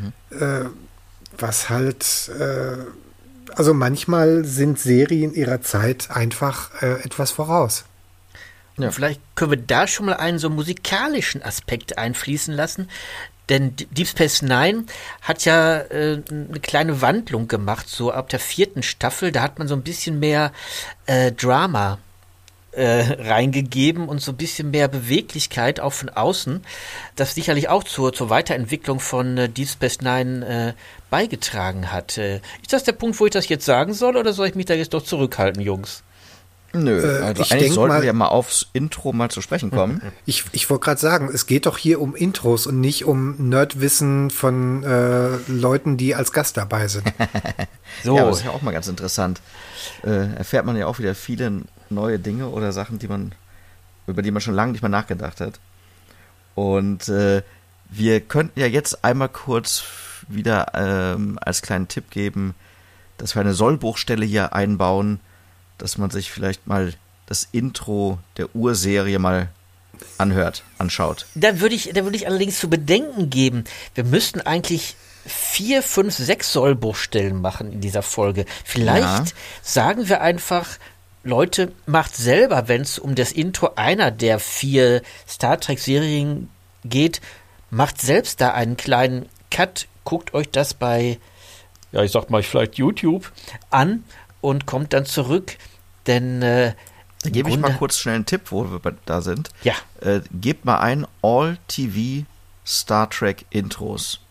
Was halt, also manchmal sind Serien ihrer Zeit einfach etwas voraus. Ja. Vielleicht können wir da schon mal einen so musikalischen Aspekt einfließen lassen. Denn Deep Space Nine hat ja eine kleine Wandlung gemacht, so ab der 4. Staffel. Da hat man so ein bisschen mehr Drama reingegeben und so ein bisschen mehr Beweglichkeit auch von außen, das sicherlich auch zur Weiterentwicklung von Deep Space Nine beigetragen hat. Ist das der Punkt, wo ich das jetzt sagen soll, oder soll ich mich da jetzt doch zurückhalten, Jungs? Nö, also eigentlich sollten wir mal aufs Intro mal zu sprechen kommen. Ich wollte gerade sagen, es geht doch hier um Intros und nicht um Nerdwissen von Leuten, die als Gast dabei sind. So. Ja, das ist ja auch mal ganz interessant. Erfährt man ja auch wieder viele neue Dinge oder Sachen, über die man schon lange nicht mehr nachgedacht hat. Und wir könnten ja jetzt einmal kurz wieder als kleinen Tipp geben, dass wir eine Sollbruchstelle hier einbauen, dass man sich vielleicht mal das Intro der Urserie mal anschaut. Da würde ich allerdings zu bedenken geben, wir müssten eigentlich 4, 5, 6 Sollbruchstellen machen in dieser Folge. Vielleicht sagen wir einfach, Leute, macht selber, wenn es um das Intro einer der 4 Star Trek-Serien geht, macht selbst da einen kleinen Cut, guckt euch das bei, ich sag mal, vielleicht YouTube an und kommt dann zurück, denn gebe ich mal kurz schnell einen Tipp, wo wir da sind. Ja. Gebt mal ein All-TV Star Trek Intros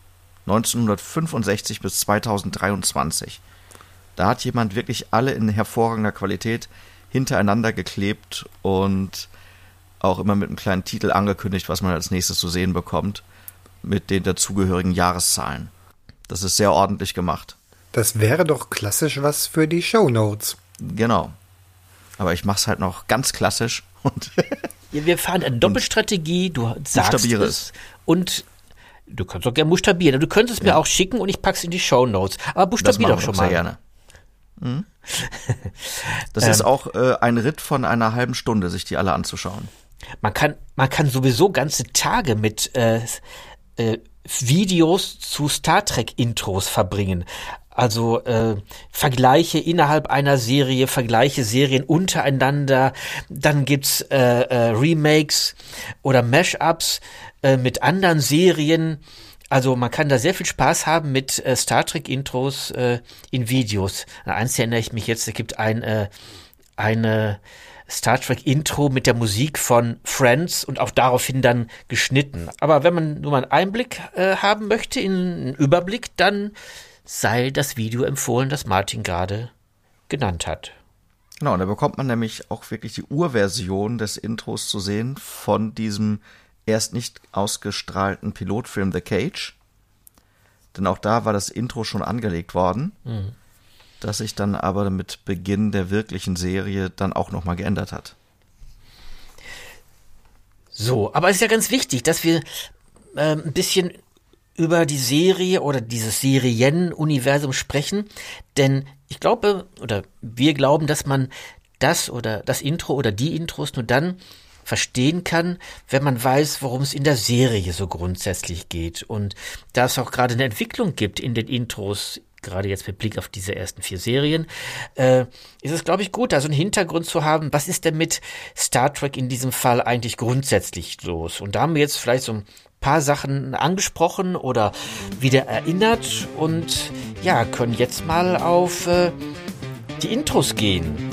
1965 bis 2023. Da hat jemand wirklich alle in hervorragender Qualität hintereinander geklebt und auch immer mit einem kleinen Titel angekündigt, was man als nächstes zu sehen bekommt, mit den dazugehörigen Jahreszahlen. Das ist sehr ordentlich gemacht. Das wäre doch klassisch was für die Shownotes. Genau. Aber ich mache es halt noch ganz klassisch. Und wir fahren eine Doppelstrategie, du sagst es und du kannst auch gerne buchstabieren. Du könntest mir auch schicken und ich pack's in die Shownotes. Aber buchstabier doch schon mal. Sehr gerne. Das ist auch ein Ritt von einer halben Stunde, sich die alle anzuschauen. Man kann sowieso ganze Tage mit Videos zu Star Trek Intros verbringen. Also Vergleiche innerhalb einer Serie, Vergleiche Serien untereinander. Dann gibt's Remakes oder Mashups mit anderen Serien. Also man kann da sehr viel Spaß haben mit Star Trek Intros in Videos. An eins erinnere ich mich jetzt, es gibt eine Star Trek Intro mit der Musik von Friends und auch daraufhin dann geschnitten. Aber wenn man nur mal einen Einblick haben möchte, einen Überblick, dann sei das Video empfohlen, das Martin gerade genannt hat. Genau, und da bekommt man nämlich auch wirklich die Urversion des Intros zu sehen von diesem erst nicht ausgestrahlten Pilotfilm The Cage. Denn auch da war das Intro schon angelegt worden, das sich dann aber mit Beginn der wirklichen Serie dann auch nochmal geändert hat. So, aber es ist ja ganz wichtig, dass wir ein bisschen über die Serie oder dieses Serienuniversum sprechen, denn ich glaube, oder wir glauben, dass man das oder das Intro oder die Intros nur dann verstehen kann, wenn man weiß, worum es in der Serie so grundsätzlich geht. Und da es auch gerade eine Entwicklung gibt in den Intros, gerade jetzt mit Blick auf diese ersten 4 Serien, ist es, glaube ich, gut, da so einen Hintergrund zu haben, was ist denn mit Star Trek in diesem Fall eigentlich grundsätzlich los? Und da haben wir jetzt vielleicht so ein paar Sachen angesprochen oder wieder erinnert und ja, können jetzt mal auf die Intros gehen.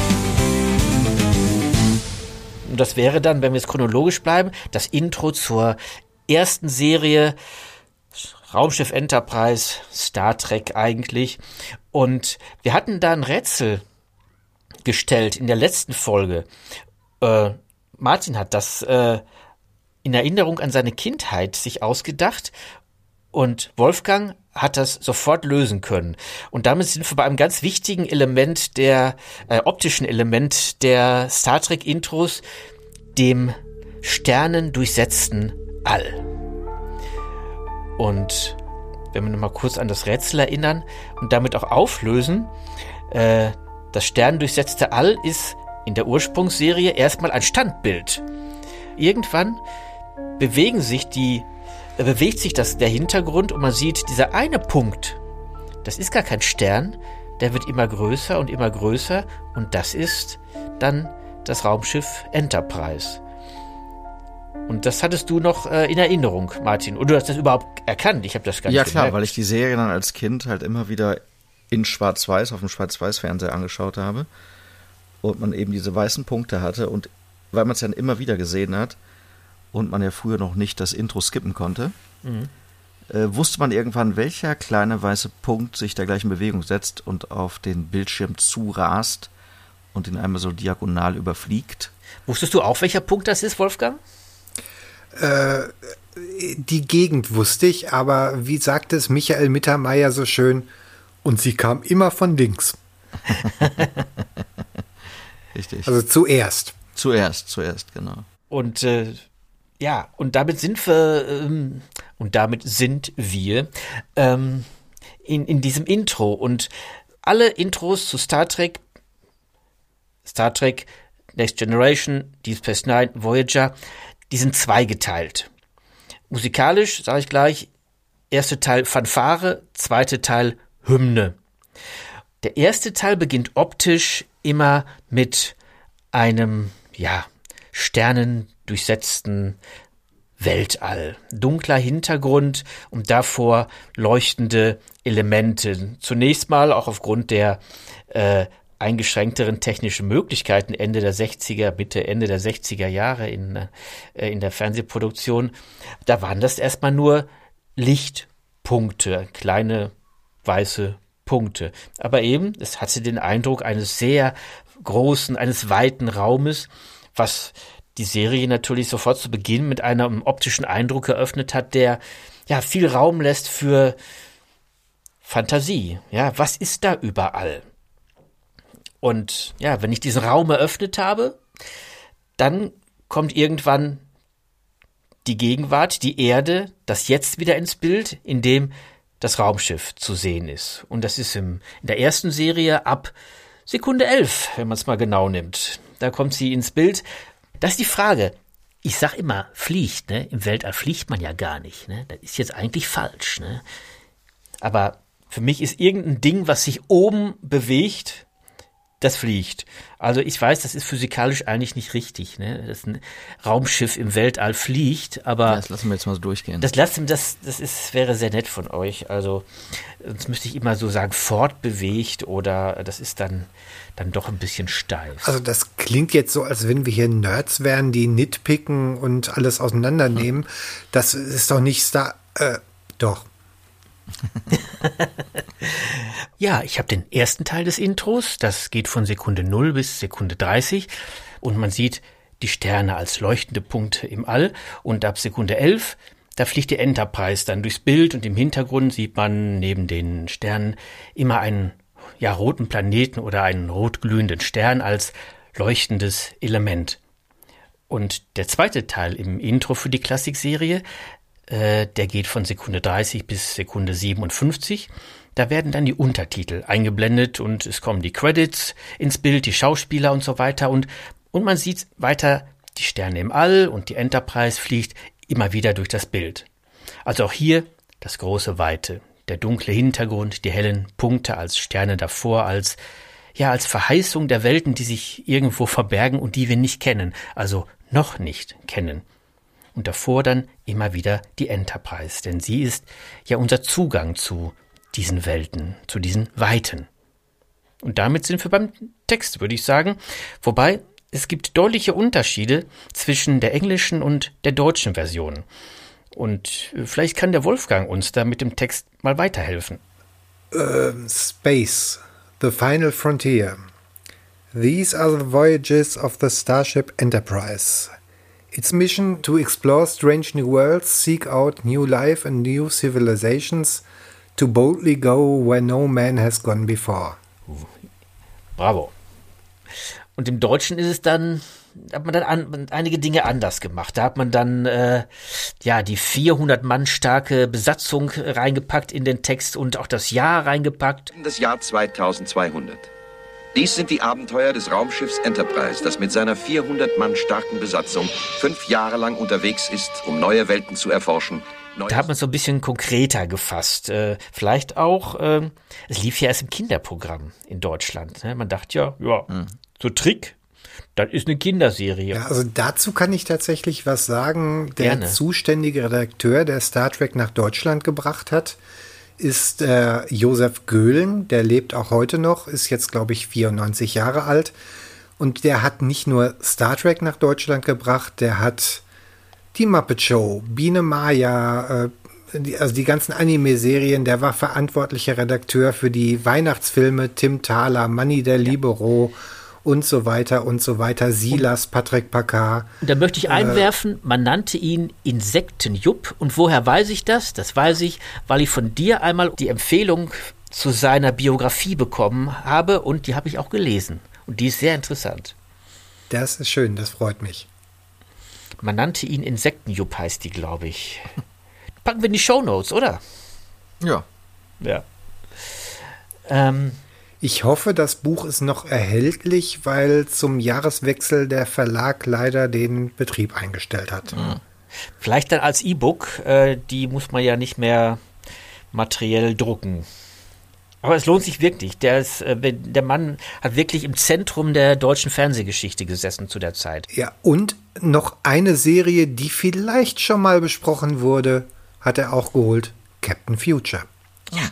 Und das wäre dann, wenn wir jetzt chronologisch bleiben, das Intro zur ersten Serie Raumschiff Enterprise, Star Trek eigentlich. Und wir hatten da ein Rätsel gestellt in der letzten Folge. Martin hat das in Erinnerung an seine Kindheit sich ausgedacht und Wolfgang hat das sofort lösen können. Und damit sind wir bei einem ganz wichtigen Element der optischen Element der Star Trek Intros, dem sternendurchsetzten All. Und wenn wir noch mal kurz an das Rätsel erinnern und damit auch auflösen, das sternendurchsetzte All ist in der Ursprungsserie erstmal ein Standbild. Irgendwann bewegt sich der Hintergrund und man sieht, dieser eine Punkt, das ist gar kein Stern, der wird immer größer und das ist dann das Raumschiff Enterprise. Und das hattest du noch in Erinnerung, Martin. Und du hast das überhaupt erkannt? Ich habe das gar nicht gemerkt. Ja klar, weil ich die Serie dann als Kind halt immer wieder in Schwarz-Weiß, auf dem Schwarz-Weiß-Fernseher angeschaut habe. Und man eben diese weißen Punkte hatte. Und weil man es dann immer wieder gesehen hat und man ja früher noch nicht das Intro skippen konnte, wusste man irgendwann, welcher kleine weiße Punkt sich da gleich in Bewegung setzt und auf den Bildschirm zurast und ihn einmal so diagonal überfliegt. Wusstest du auch, welcher Punkt das ist, Wolfgang? Die Gegend wusste ich, aber wie sagte es Michael Mittermeier so schön, und sie kam immer von links. Richtig. Also zuerst. Zuerst, genau. Und und damit sind wir in diesem Intro. Und alle Intros zu Star Trek, Next Generation, Deep Space Nine, Voyager, die sind zweigeteilt. Musikalisch, sage ich gleich, erster Teil Fanfare, zweiter Teil Hymne. Der erste Teil beginnt optisch immer mit einem, sternendurchsetzten Weltall. Dunkler Hintergrund und davor leuchtende Elemente. Zunächst mal auch aufgrund der eingeschränkteren technischen Möglichkeiten Ende der 60er Jahre in der Fernsehproduktion. Da waren das erstmal nur Lichtpunkte, kleine weiße Punkte. Aber eben, es hatte den Eindruck eines sehr großen, eines weiten Raumes, was die Serie natürlich sofort zu Beginn mit einem optischen Eindruck eröffnet hat, der viel Raum lässt für Fantasie. Ja, was ist da überall? Und wenn ich diesen Raum eröffnet habe, dann kommt irgendwann die Gegenwart, die Erde, das Jetzt wieder ins Bild, in dem das Raumschiff zu sehen ist. Und das ist in der ersten Serie ab Sekunde 11, wenn man es mal genau nimmt. Da kommt sie ins Bild. Das ist die Frage. Ich sag immer, fliegt, ne? Im Weltall fliegt man ja gar nicht, ne? Das ist jetzt eigentlich falsch, ne? Aber für mich ist irgendein Ding, was sich oben bewegt, das fliegt. Also ich weiß, das ist physikalisch eigentlich nicht richtig, ne? Dass ein Raumschiff im Weltall fliegt, aber das lassen wir jetzt mal so durchgehen. Das wäre sehr nett von euch. Also sonst müsste ich immer so sagen, fortbewegt oder das ist dann doch ein bisschen steif. Also das klingt jetzt so, als wenn wir hier Nerds wären, die nitpicken und alles auseinandernehmen. Das ist doch nicht doch. Ja, ich habe den ersten Teil des Intros, das geht von Sekunde 0 bis Sekunde 30 und man sieht die Sterne als leuchtende Punkte im All und ab Sekunde 11, da fliegt die Enterprise dann durchs Bild und im Hintergrund sieht man neben den Sternen immer einen roten Planeten oder einen rotglühenden Stern als leuchtendes Element. Und der zweite Teil im Intro für die Klassikserie, der geht von Sekunde 30 bis Sekunde 57. Da werden dann die Untertitel eingeblendet und es kommen die Credits ins Bild, die Schauspieler und so weiter. Und man sieht weiter die Sterne im All und die Enterprise fliegt immer wieder durch das Bild. Also auch hier das große Weite, der dunkle Hintergrund, die hellen Punkte als Sterne davor, als Verheißung der Welten, die sich irgendwo verbergen und die wir nicht kennen, also noch nicht kennen. Und davor dann immer wieder die Enterprise, denn sie ist ja unser Zugang zu diesen Welten, zu diesen Weiten. Und damit sind wir beim Text, würde ich sagen. Wobei, es gibt deutliche Unterschiede zwischen der englischen und der deutschen Version. Und vielleicht kann der Wolfgang uns da mit dem Text mal weiterhelfen. Space, the final frontier. These are the voyages of the Starship Enterprise. Its mission to explore strange new worlds, seek out new life and new civilizations, to boldly go where no man has gone before. Bravo. Und im Deutschen ist es dann, hat man dann einige Dinge anders gemacht. Da hat man dann die 400 Mann starke Besatzung reingepackt in den Text und auch das Jahr reingepackt. Das Jahr 2200. Dies sind die Abenteuer des Raumschiffs Enterprise, das mit seiner 400 Mann starken Besatzung 5 Jahre lang unterwegs ist, um neue Welten zu erforschen. Da hat man es so ein bisschen konkreter gefasst. Vielleicht auch, es lief ja erst im Kinderprogramm in Deutschland. Ne? Man dachte so Trick, das ist eine Kinderserie. Ja, also dazu kann ich tatsächlich was sagen. Der zuständige Redakteur, der Star Trek nach Deutschland gebracht hat, ist Josef Göhlen. Der lebt auch heute noch, ist jetzt, glaube ich, 94 Jahre alt. Und der hat nicht nur Star Trek nach Deutschland gebracht, der hat die Muppet Show, Biene Maya, also die ganzen Anime-Serien. Der war verantwortlicher Redakteur für die Weihnachtsfilme Tim Thaler, Manny der Libero und so weiter und so weiter. Silas, Patrick Packard. Und da möchte ich einwerfen, man nannte ihn Insektenjupp. Und woher weiß ich das? Das weiß ich, weil ich von dir einmal die Empfehlung zu seiner Biografie bekommen habe und die habe ich auch gelesen. Und die ist sehr interessant. Das ist schön, das freut mich. Man nannte ihn Insektenjupp, heißt die, glaube ich. Packen wir in die Shownotes, oder? Ja. Ja. Ich hoffe, das Buch ist noch erhältlich, weil zum Jahreswechsel der Verlag leider den Betrieb eingestellt hat. Vielleicht dann als E-Book. Die muss man ja nicht mehr materiell drucken. Aber es lohnt sich wirklich. Der Mann hat wirklich im Zentrum der deutschen Fernsehgeschichte gesessen zu der Zeit. Ja, und noch eine Serie, die vielleicht schon mal besprochen wurde, hat er auch geholt. Captain Future. Ja.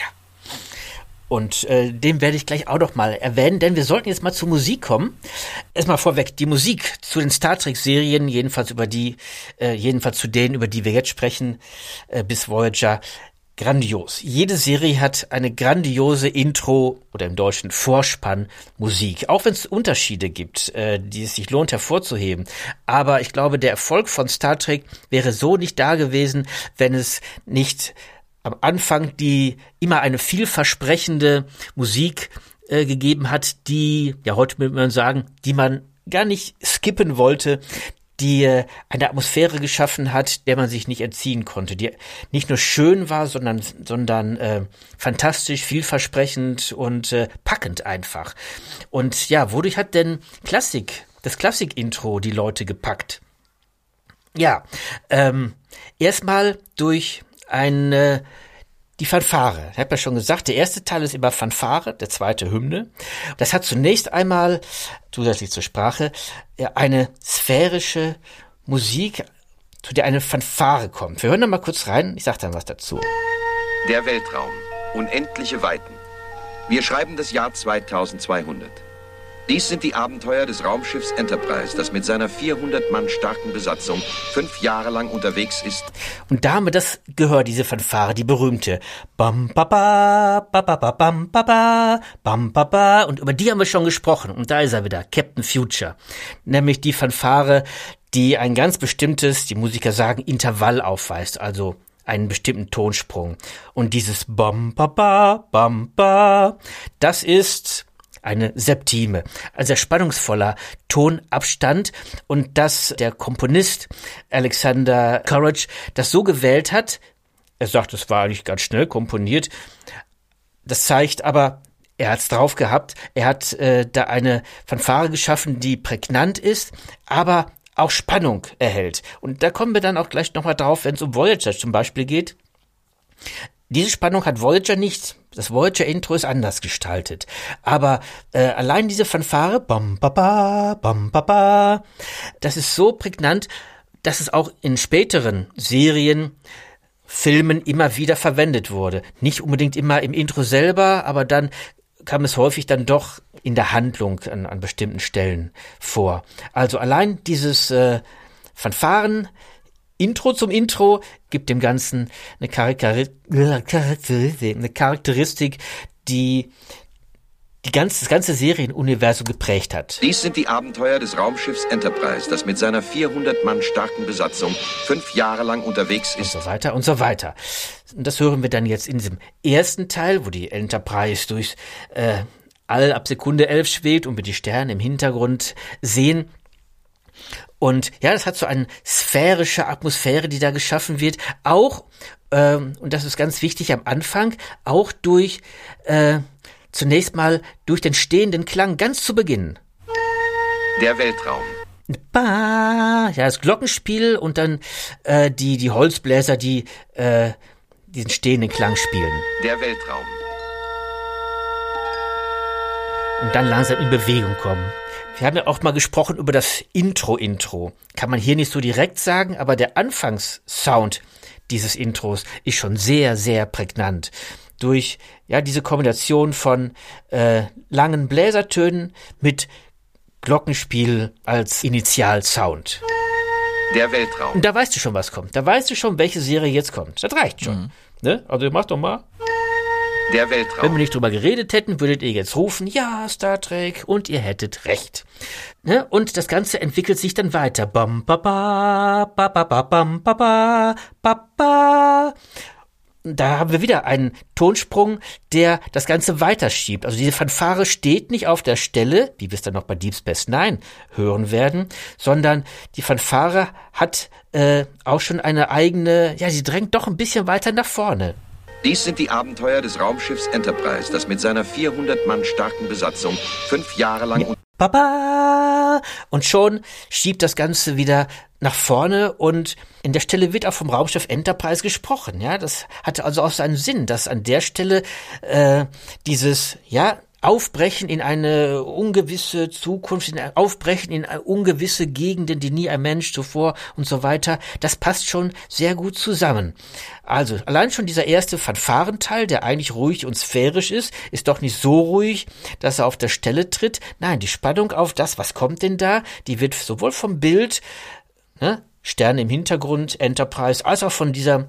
Und den werde ich gleich auch noch mal erwähnen, denn wir sollten jetzt mal zur Musik kommen. Erstmal vorweg, die Musik zu den Star Trek-Serien, jedenfalls zu denen, über die wir jetzt sprechen, bis Voyager, grandios. Jede Serie hat eine grandiose Intro oder im Deutschen Vorspann-Musik. Auch wenn es Unterschiede gibt, die es sich lohnt hervorzuheben. Aber ich glaube, der Erfolg von Star Trek wäre so nicht da gewesen, wenn es nicht am Anfang die immer eine vielversprechende Musik gegeben hat, die, ja heute würde man sagen, die man gar nicht skippen wollte, die eine Atmosphäre geschaffen hat, der man sich nicht entziehen konnte, die nicht nur schön war, sondern fantastisch, vielversprechend und packend einfach. Und ja, wodurch hat denn das Klassik-Intro die Leute gepackt? Ja, erstmal durch die Fanfare. Ich habe ja schon gesagt, der erste Teil ist immer Fanfare, der zweite Hymne. Das hat zunächst einmal, zusätzlich zur Sprache, eine sphärische Musik, zu der eine Fanfare kommt. Wir hören da mal kurz rein, ich sage dann was dazu. Der Weltraum, unendliche Weiten. Wir schreiben das Jahr 2200. Dies sind die Abenteuer des Raumschiffs Enterprise, das mit seiner 400 Mann starken Besatzung 5 Jahre lang unterwegs ist. Und da haben wir das gehört, diese Fanfare, die berühmte. Bam, ba, ba, ba, ba, ba, bam, ba, ba, bam, ba, ba. Und über die haben wir schon gesprochen. Und da ist er wieder, Captain Future. Nämlich die Fanfare, die ein ganz bestimmtes, die Musiker sagen, Intervall aufweist. Also einen bestimmten Tonsprung. Und dieses bam, ba, ba, das ist eine Septime. Ein sehr spannungsvoller Tonabstand und dass der Komponist Alexander Courage das so gewählt hat, er sagt, es war eigentlich ganz schnell komponiert, das zeigt aber, er hat's drauf gehabt, er hat da eine Fanfare geschaffen, die prägnant ist, aber auch Spannung erhält. Und da kommen wir dann auch gleich nochmal drauf, wenn es um Voyager zum Beispiel geht. Diese Spannung hat Voyager nicht. Das Voyager-Intro ist anders gestaltet. Aber allein diese Fanfare, bam, ba, ba, bam, ba, ba, das ist so prägnant, dass es auch in späteren Serien, Filmen immer wieder verwendet wurde. Nicht unbedingt immer im Intro selber, aber dann kam es häufig dann doch in der Handlung an bestimmten Stellen vor. Also allein dieses Fanfaren-Intro zum Intro gibt dem Ganzen eine Charakteristik, die das ganze Serienuniversum geprägt hat. Dies sind die Abenteuer des Raumschiffs Enterprise, das mit seiner 400 Mann starken Besatzung 5 Jahre lang unterwegs ist. Und so weiter und so weiter. Und das hören wir dann jetzt in diesem ersten Teil, wo die Enterprise durchs All ab Sekunde 11 schwebt und wir die Sterne im Hintergrund sehen. Und ja, das hat so eine sphärische Atmosphäre, die da geschaffen wird. Auch, und das ist ganz wichtig am Anfang, auch durch zunächst mal durch den stehenden Klang ganz zu Beginn. Der Weltraum. Ja, das Glockenspiel und dann die Holzbläser, die diesen stehenden Klang spielen. Der Weltraum. Und dann langsam in Bewegung kommen. Wir haben ja auch mal gesprochen über das Intro. Kann man hier nicht so direkt sagen, aber der Anfangssound dieses Intros ist schon sehr, sehr prägnant. Durch diese Kombination von langen Bläsertönen mit Glockenspiel als Initialsound. Der Weltraum. Und da weißt du schon, was kommt. Da weißt du schon, welche Serie jetzt kommt. Das reicht schon. Mhm. Ne? Also mach doch mal. Der Weltraum. Wenn wir nicht drüber geredet hätten, würdet ihr jetzt rufen, ja, Star Trek, und ihr hättet recht. Ne? Und das Ganze entwickelt sich dann weiter. Bam, ba, ba, ba, ba, ba, bam, ba, ba, ba, ba. Da haben wir wieder einen Tonsprung, der das Ganze weiterschiebt. Also diese Fanfare steht nicht auf der Stelle, wie wir es dann noch bei Deep Space Nine hören werden, sondern die Fanfare hat auch schon eine eigene, sie drängt doch ein bisschen weiter nach vorne. Dies sind die Abenteuer des Raumschiffs Enterprise, das mit seiner 400 Mann starken Besatzung 5 Jahre lang... Baba! Und schon schiebt das Ganze wieder nach vorne und in der Stelle wird auch vom Raumschiff Enterprise gesprochen. Ja, das hatte also auch seinen Sinn, dass an der Stelle dieses Aufbrechen in eine ungewisse Zukunft, Aufbrechen in ungewisse Gegenden, die nie ein Mensch zuvor und so weiter, das passt schon sehr gut zusammen. Also allein schon dieser erste Fanfarenteil, der eigentlich ruhig und sphärisch ist doch nicht so ruhig, dass er auf der Stelle tritt. Nein, die Spannung auf das, was kommt denn da, die wird sowohl vom Bild, Sterne im Hintergrund, Enterprise, als auch von dieser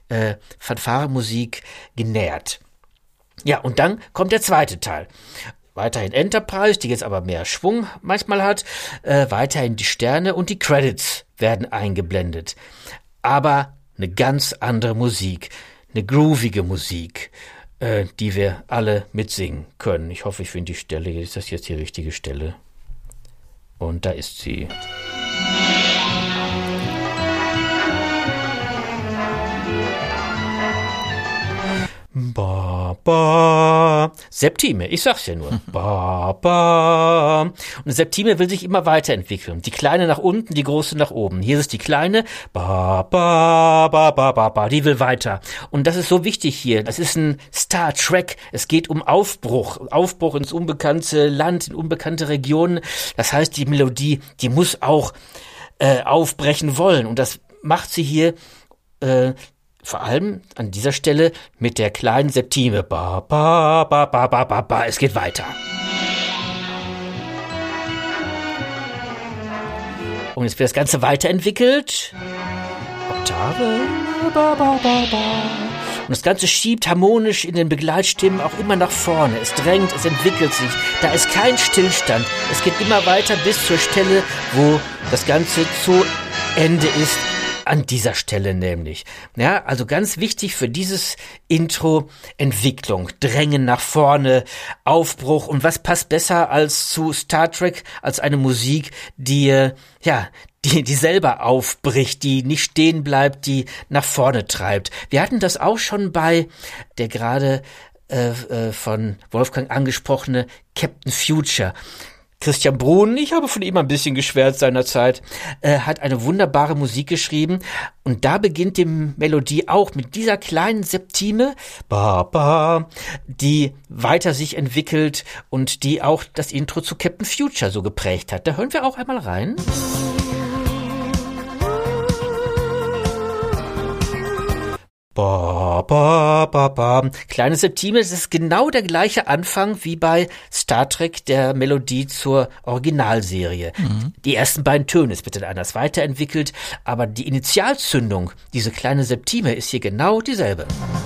Fanfarenmusik genährt. Ja, und dann kommt der zweite Teil. Weiterhin Enterprise, die jetzt aber mehr Schwung manchmal hat. Weiterhin die Sterne und die Credits werden eingeblendet. Aber eine ganz andere Musik. Eine groovige Musik, die wir alle mitsingen können. Ich hoffe, ich finde die Stelle. Ist das jetzt die richtige Stelle? Und da ist sie. Ba, ba. Septime, ich sag's ja nur. Ba, ba. Und eine Septime will sich immer weiterentwickeln. Die kleine nach unten, die große nach oben. Hier ist die kleine. Ba, ba, ba, ba, ba, ba. Die will weiter. Und das ist so wichtig hier. Das ist ein Star Trek. Es geht um Aufbruch. Aufbruch ins unbekannte Land, in unbekannte Regionen. Das heißt, die Melodie, die muss auch aufbrechen wollen. Und das macht sie hier vor allem an dieser Stelle mit der kleinen Septime. Ba, ba, ba, ba, ba, ba, ba. Es geht weiter. Und jetzt wird das Ganze weiterentwickelt. Oktave. Ba, ba, ba, ba. Und das Ganze schiebt harmonisch in den Begleitstimmen auch immer nach vorne. Es drängt, es entwickelt sich. Da ist kein Stillstand. Es geht immer weiter bis zur Stelle, wo das Ganze zu Ende ist. An dieser Stelle nämlich. Ja, also ganz wichtig für dieses Intro: Entwicklung, Drängen nach vorne, Aufbruch. Und was passt besser als zu Star Trek, als eine Musik, die selber aufbricht, die nicht stehen bleibt, die nach vorne treibt. Wir hatten das auch schon bei der gerade von Wolfgang angesprochene Captain Future. Christian Bruhn, ich habe von ihm ein bisschen geschwärzt seinerzeit, hat eine wunderbare Musik geschrieben, und da beginnt die Melodie auch mit dieser kleinen Septime, die weiter sich entwickelt und die auch das Intro zu Captain Future so geprägt hat. Da hören wir auch einmal rein. Kleine Septime, das ist genau der gleiche Anfang wie bei Star Trek, der Melodie zur Originalserie. Die ersten beiden Töne, es wird dann anders weiterentwickelt, aber die Initialzündung, diese kleine Septime, ist hier genau dieselbe.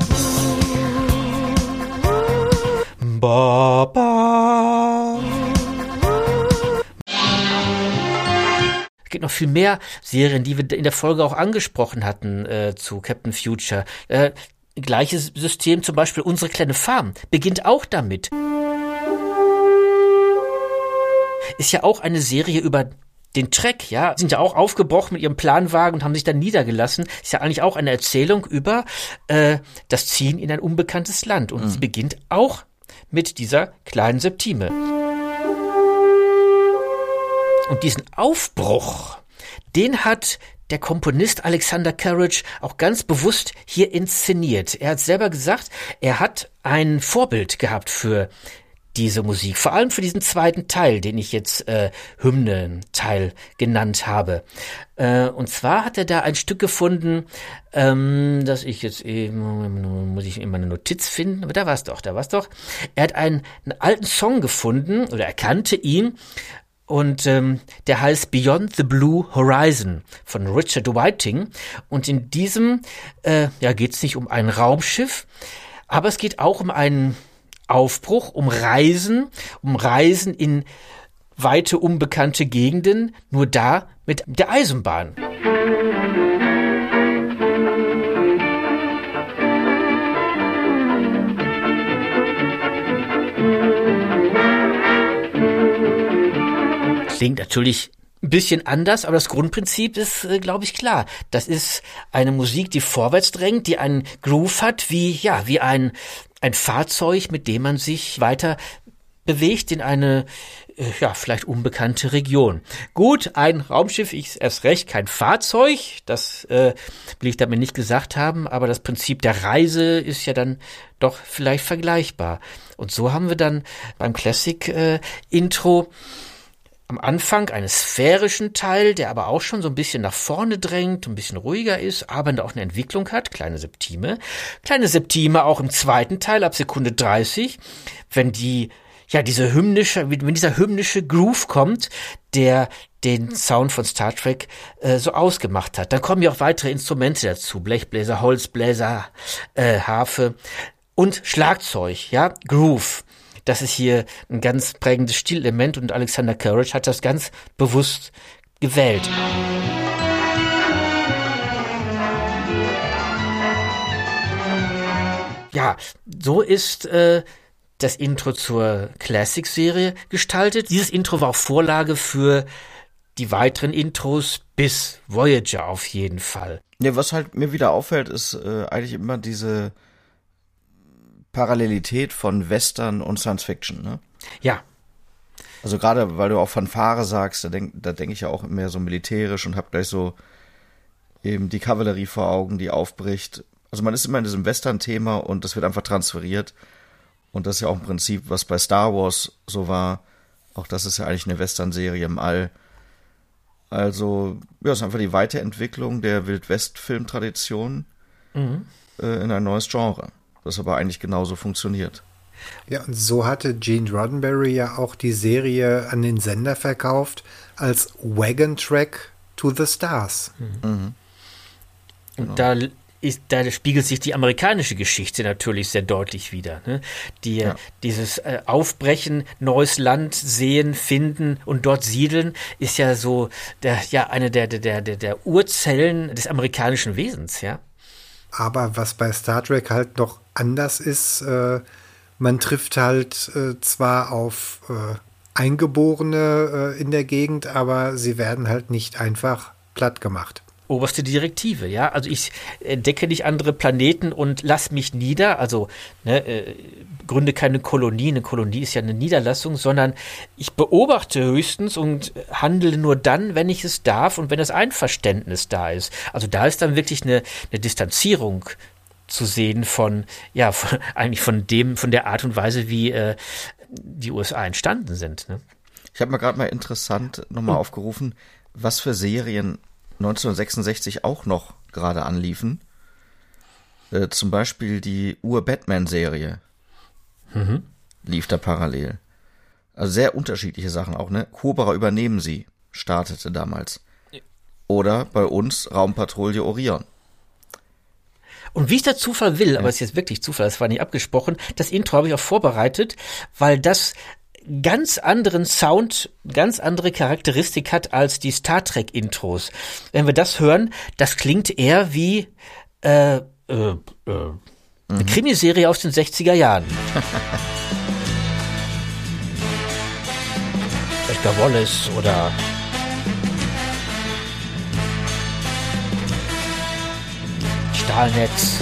Es gibt noch viel mehr Serien, die wir in der Folge auch angesprochen hatten zu Captain Future. Gleiches System, zum Beispiel Unsere kleine Farm, beginnt auch damit. Ist ja auch eine Serie über den Trek, ja. Sind ja auch aufgebrochen mit ihrem Planwagen und haben sich dann niedergelassen. Ist ja eigentlich auch eine Erzählung über das Ziehen in ein unbekanntes Land. Und sie beginnt auch mit dieser kleinen Septime. Und diesen Aufbruch, den hat der Komponist Alexander Courage auch ganz bewusst hier inszeniert. Er hat selber gesagt, er hat ein Vorbild gehabt für diese Musik, vor allem für diesen zweiten Teil, den ich jetzt Hymnenteil genannt habe. Und zwar hat er da ein Stück gefunden, dass ich jetzt eben, muss ich immer eine Notiz finden, aber da war's doch. Er hat einen alten Song gefunden, oder er kannte ihn, und der heißt Beyond the Blue Horizon von Richard Whiting. Und in diesem geht es nicht um ein Raumschiff, aber es geht auch um einen Aufbruch, um Reisen in weite, unbekannte Gegenden, nur da mit der Eisenbahn. Klingt natürlich ein bisschen anders, aber das Grundprinzip ist, glaube ich, klar. Das ist eine Musik, die vorwärts drängt, die einen Groove hat, wie ein Fahrzeug, mit dem man sich weiter bewegt in eine vielleicht unbekannte Region. Gut, ein Raumschiff ist erst recht kein Fahrzeug, das will ich damit nicht gesagt haben, aber das Prinzip der Reise ist ja dann doch vielleicht vergleichbar. Und so haben wir dann beim Classic-Intro am Anfang einen sphärischen Teil, der aber auch schon so ein bisschen nach vorne drängt, ein bisschen ruhiger ist, aber auch eine Entwicklung hat, kleine Septime auch im zweiten Teil ab Sekunde 30, wenn dieser hymnische Groove kommt, der den Sound von Star Trek so ausgemacht hat. Dann kommen ja auch weitere Instrumente dazu, Blechbläser, Holzbläser, Harfe und Schlagzeug, Groove. Das ist hier ein ganz prägendes Stilelement, und Alexander Courage hat das ganz bewusst gewählt. Ja, so ist das Intro zur Classic-Serie gestaltet. Dieses Intro war auch Vorlage für die weiteren Intros bis Voyager auf jeden Fall. Ja, was halt mir wieder auffällt, ist eigentlich immer diese Parallelität von Western und Science Fiction, ne? Ja. Also gerade, weil du auch Fanfare sagst, da denk ich ja auch mehr so militärisch und hab gleich so eben die Kavallerie vor Augen, die aufbricht. Also man ist immer in diesem Western-Thema und das wird einfach transferiert. Und das ist ja auch ein Prinzip, was bei Star Wars so war. Auch das ist ja eigentlich eine Western-Serie im All. Also, ja, es ist einfach die Weiterentwicklung der Wild-West-Filmtradition in ein neues Genre. Das aber eigentlich genauso funktioniert. Ja, und so hatte Gene Roddenberry ja auch die Serie an den Sender verkauft als Wagon Track to the Stars. Und da da spiegelt sich die amerikanische Geschichte natürlich sehr deutlich wider. Ne? Dieses Aufbrechen, neues Land sehen, finden und dort siedeln, ist ja so eine der Urzellen des amerikanischen Wesens, ja. Aber was bei Star Trek halt noch anders ist, man trifft halt zwar auf Eingeborene in der Gegend, aber sie werden halt nicht einfach platt gemacht. Oberste Direktive, ja. Also ich entdecke nicht andere Planeten und lass mich nieder. Also gründe keine Kolonie. Eine Kolonie ist ja eine Niederlassung, sondern ich beobachte höchstens und handle nur dann, wenn ich es darf und wenn das Einverständnis da ist. Also da ist dann wirklich eine Distanzierung zu sehen von der Art und Weise, wie die USA entstanden sind. Ne? Ich habe mir gerade mal interessant nochmal aufgerufen, was für Serien 1966 auch noch gerade anliefen. Zum Beispiel die Ur-Batman-Serie lief da parallel. Also sehr unterschiedliche Sachen auch, ne? Cobra übernehmen sie, startete damals. Oder bei uns Raumpatrouille Orion. Und wie es der Zufall will, aber es ist jetzt wirklich Zufall, das war nicht abgesprochen, das Intro habe ich auch vorbereitet, weil das ganz anderen Sound, ganz andere Charakteristik hat als die Star Trek Intros. Wenn wir das hören, das klingt eher wie eine Krimiserie aus den 60er Jahren. Edgar Wallace oder Stahlnetz.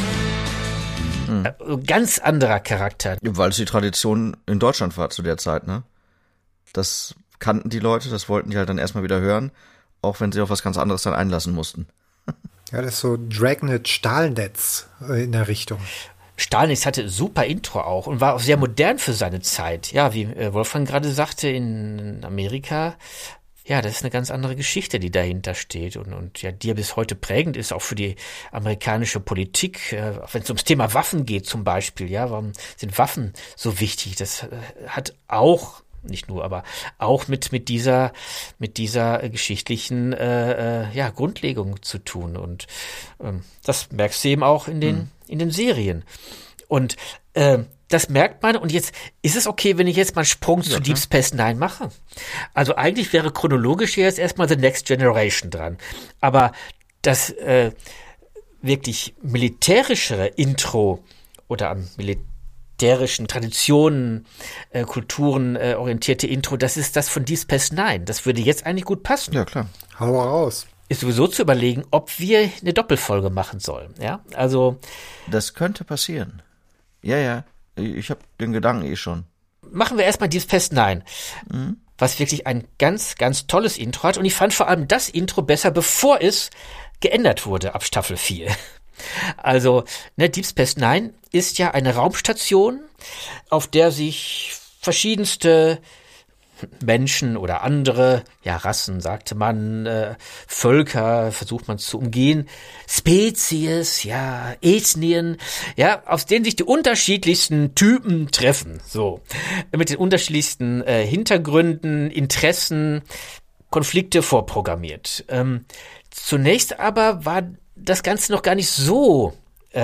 Ganz anderer Charakter. Weil es die Tradition in Deutschland war zu der Zeit, ne? Das kannten die Leute, das wollten die halt dann erstmal wieder hören, auch wenn sie auf was ganz anderes dann einlassen mussten. Ja, das ist so Dragnet Stahlnetz in der Richtung. Stahlnetz hatte super Intro auch und war auch sehr modern für seine Zeit. Ja, wie Wolfgang gerade sagte, in Amerika, ja, das ist eine ganz andere Geschichte, die dahinter steht und ja, die ja bis heute prägend ist, auch für die amerikanische Politik, wenn es ums Thema Waffen geht zum Beispiel, ja, warum sind Waffen so wichtig? Das hat auch, nicht nur, aber auch mit dieser geschichtlichen Grundlegung zu tun und das merkst du eben auch in den Serien und das merkt man und jetzt ist es okay, wenn ich jetzt mal einen Sprung zu Deep Space Nine mache. Also eigentlich wäre chronologisch jetzt erstmal The Next Generation dran. Aber das wirklich militärischere Intro oder am militärischen Traditionen, Kulturen orientierte Intro, das ist das von Deep Space Nine. Das würde jetzt eigentlich gut passen. Ja, klar. Hau raus. Ist sowieso zu überlegen, ob wir eine Doppelfolge machen sollen. Ja, also. Das könnte passieren. Ja. Ich habe den Gedanken schon. Machen wir erstmal Deep Space Nine, was wirklich ein ganz, ganz tolles Intro hat. Und ich fand vor allem das Intro besser, bevor es geändert wurde ab Staffel 4. Also, Deep Space Nine ist ja eine Raumstation, auf der sich verschiedenste Menschen oder andere, ja, Rassen, sagte man, Völker, versucht man zu umgehen, Spezies, ja, Ethnien, ja, aus denen sich die unterschiedlichsten Typen treffen, so, mit den unterschiedlichsten Hintergründen, Interessen, Konflikte vorprogrammiert. Zunächst aber war das Ganze noch gar nicht so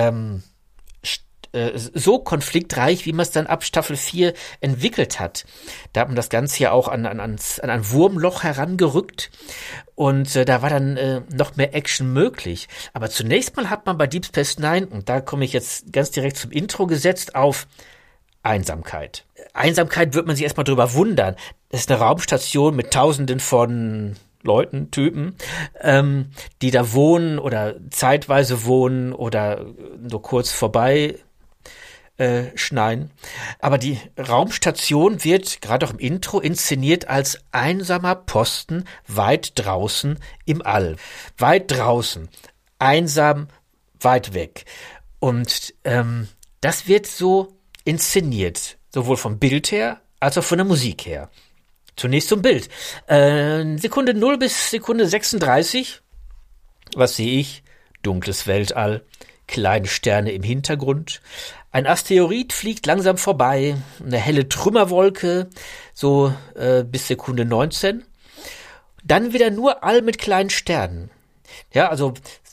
konfliktreich, wie man es dann ab Staffel 4 entwickelt hat. Da hat man das Ganze ja auch an ein Wurmloch herangerückt und da war dann noch mehr Action möglich. Aber zunächst mal hat man bei Deep Space Nine, und da komme ich jetzt ganz direkt zum Intro gesetzt, auf Einsamkeit. Einsamkeit wird man sich erstmal drüber wundern. Das ist eine Raumstation mit Tausenden von Leuten, Typen, die da wohnen oder zeitweise wohnen oder nur kurz vorbei schneien. Aber die Raumstation wird, gerade auch im Intro, inszeniert als einsamer Posten weit draußen im All. Weit draußen. Einsam, weit weg. Und das wird so inszeniert. Sowohl vom Bild her, als auch von der Musik her. Zunächst zum Bild. Sekunde 0 bis Sekunde 36. Was sehe ich? Dunkles Weltall. Kleine Sterne im Hintergrund. Ein Asteroid fliegt langsam vorbei, eine helle Trümmerwolke, so bis Sekunde 19. Dann wieder nur All mit kleinen Sternen. Ja, also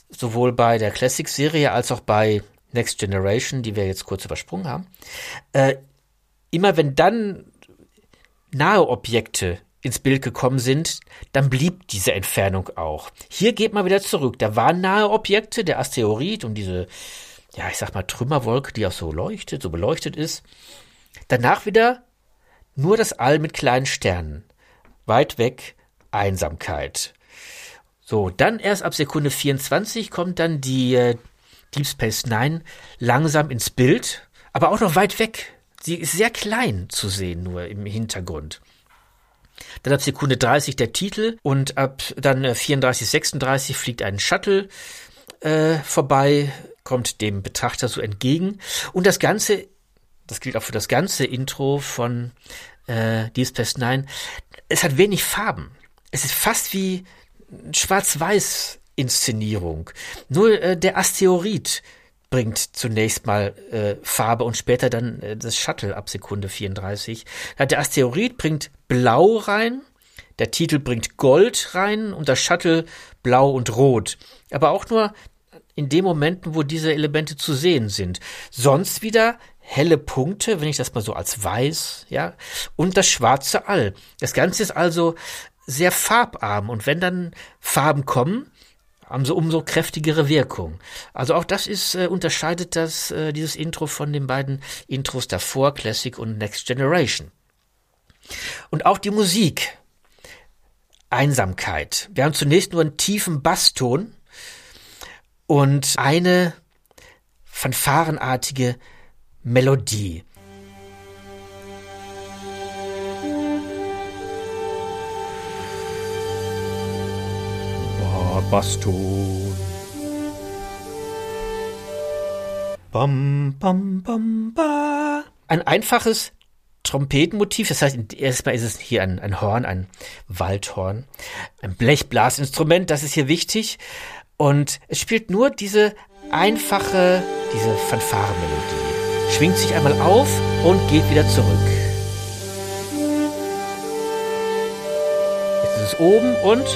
sowohl bei der Classic-Serie als auch bei Next Generation, die wir jetzt kurz übersprungen haben, immer wenn dann nahe Objekte ins Bild gekommen sind, dann blieb diese Entfernung auch. Hier geht man wieder zurück. Da waren nahe Objekte, der Asteroid und diese, ja, ich sag mal, Trümmerwolke, die auch so leuchtet, so beleuchtet ist. Danach wieder nur das All mit kleinen Sternen. Weit weg, Einsamkeit. So, dann erst ab Sekunde 24 kommt dann die Deep Space Nine langsam ins Bild, aber auch noch weit weg. Sie ist sehr klein zu sehen, nur im Hintergrund. Dann ab Sekunde 30 der Titel und ab dann 34, 36 fliegt ein Shuttle vorbei, kommt dem Betrachter so entgegen. Und das Ganze, das gilt auch für das ganze Intro von Deep Space Nine, es hat wenig Farben. Es ist fast wie Schwarz-Weiß-Inszenierung. Nur der Asteroid bringt zunächst mal Farbe und später dann das Shuttle ab Sekunde 34. Der Asteroid bringt Blau rein, der Titel bringt Gold rein und das Shuttle Blau und Rot. Aber auch nur in den Momenten, wo diese Elemente zu sehen sind. Sonst wieder helle Punkte, wenn ich das mal so als weiß, ja, und das schwarze All. Das Ganze ist also sehr farbarm und wenn dann Farben kommen, haben sie umso kräftigere Wirkung. Also auch das unterscheidet dieses Intro von den beiden Intros davor, Classic und Next Generation. Und auch die Musik, Einsamkeit. Wir haben zunächst nur einen tiefen Basston und eine fanfarenartige Melodie. Basston. Bam, bam, bam, ba. Ein einfaches Trompetenmotiv, das heißt, erstmal ist es hier ein Horn, ein Waldhorn, ein Blechblasinstrument, das ist hier wichtig. Und es spielt nur diese Fanfarenmelodie. Schwingt sich einmal auf und geht wieder zurück. Jetzt ist es oben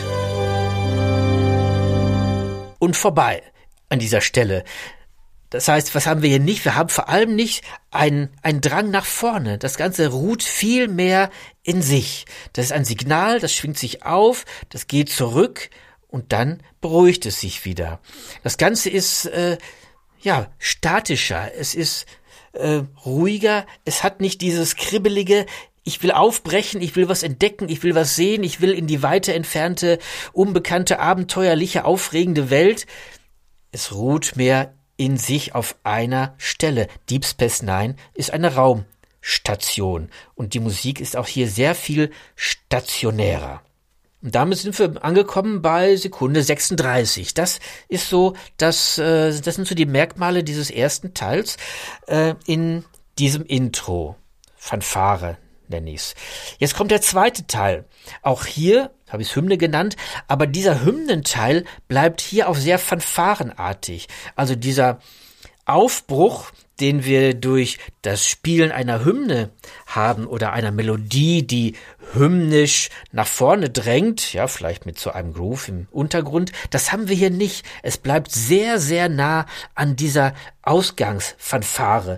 und vorbei an dieser Stelle. Das heißt, was haben wir hier nicht? Wir haben vor allem nicht einen Drang nach vorne. Das Ganze ruht viel mehr in sich. Das ist ein Signal, das schwingt sich auf, das geht zurück und dann beruhigt es sich wieder. Das Ganze ist statischer, es ist ruhiger, es hat nicht dieses kribbelige, ich will aufbrechen, ich will was entdecken, ich will was sehen, ich will in die weiter entfernte, unbekannte, abenteuerliche, aufregende Welt. Es ruht mehr in sich auf einer Stelle. Deep Space Nine ist eine Raumstation und die Musik ist auch hier sehr viel stationärer. Und damit sind wir angekommen bei Sekunde 36. Das ist so, das sind so die Merkmale dieses ersten Teils in diesem Intro. Fanfare nenne ich's. Jetzt kommt der zweite Teil. Auch hier habe ich es Hymne genannt, aber dieser Hymnenteil bleibt hier auch sehr fanfarenartig. Also dieser Aufbruch, den wir durch das Spielen einer Hymne haben oder einer Melodie, die hymnisch nach vorne drängt, ja, vielleicht mit so einem Groove im Untergrund, das haben wir hier nicht. Es bleibt sehr, sehr nah an dieser Ausgangsfanfare.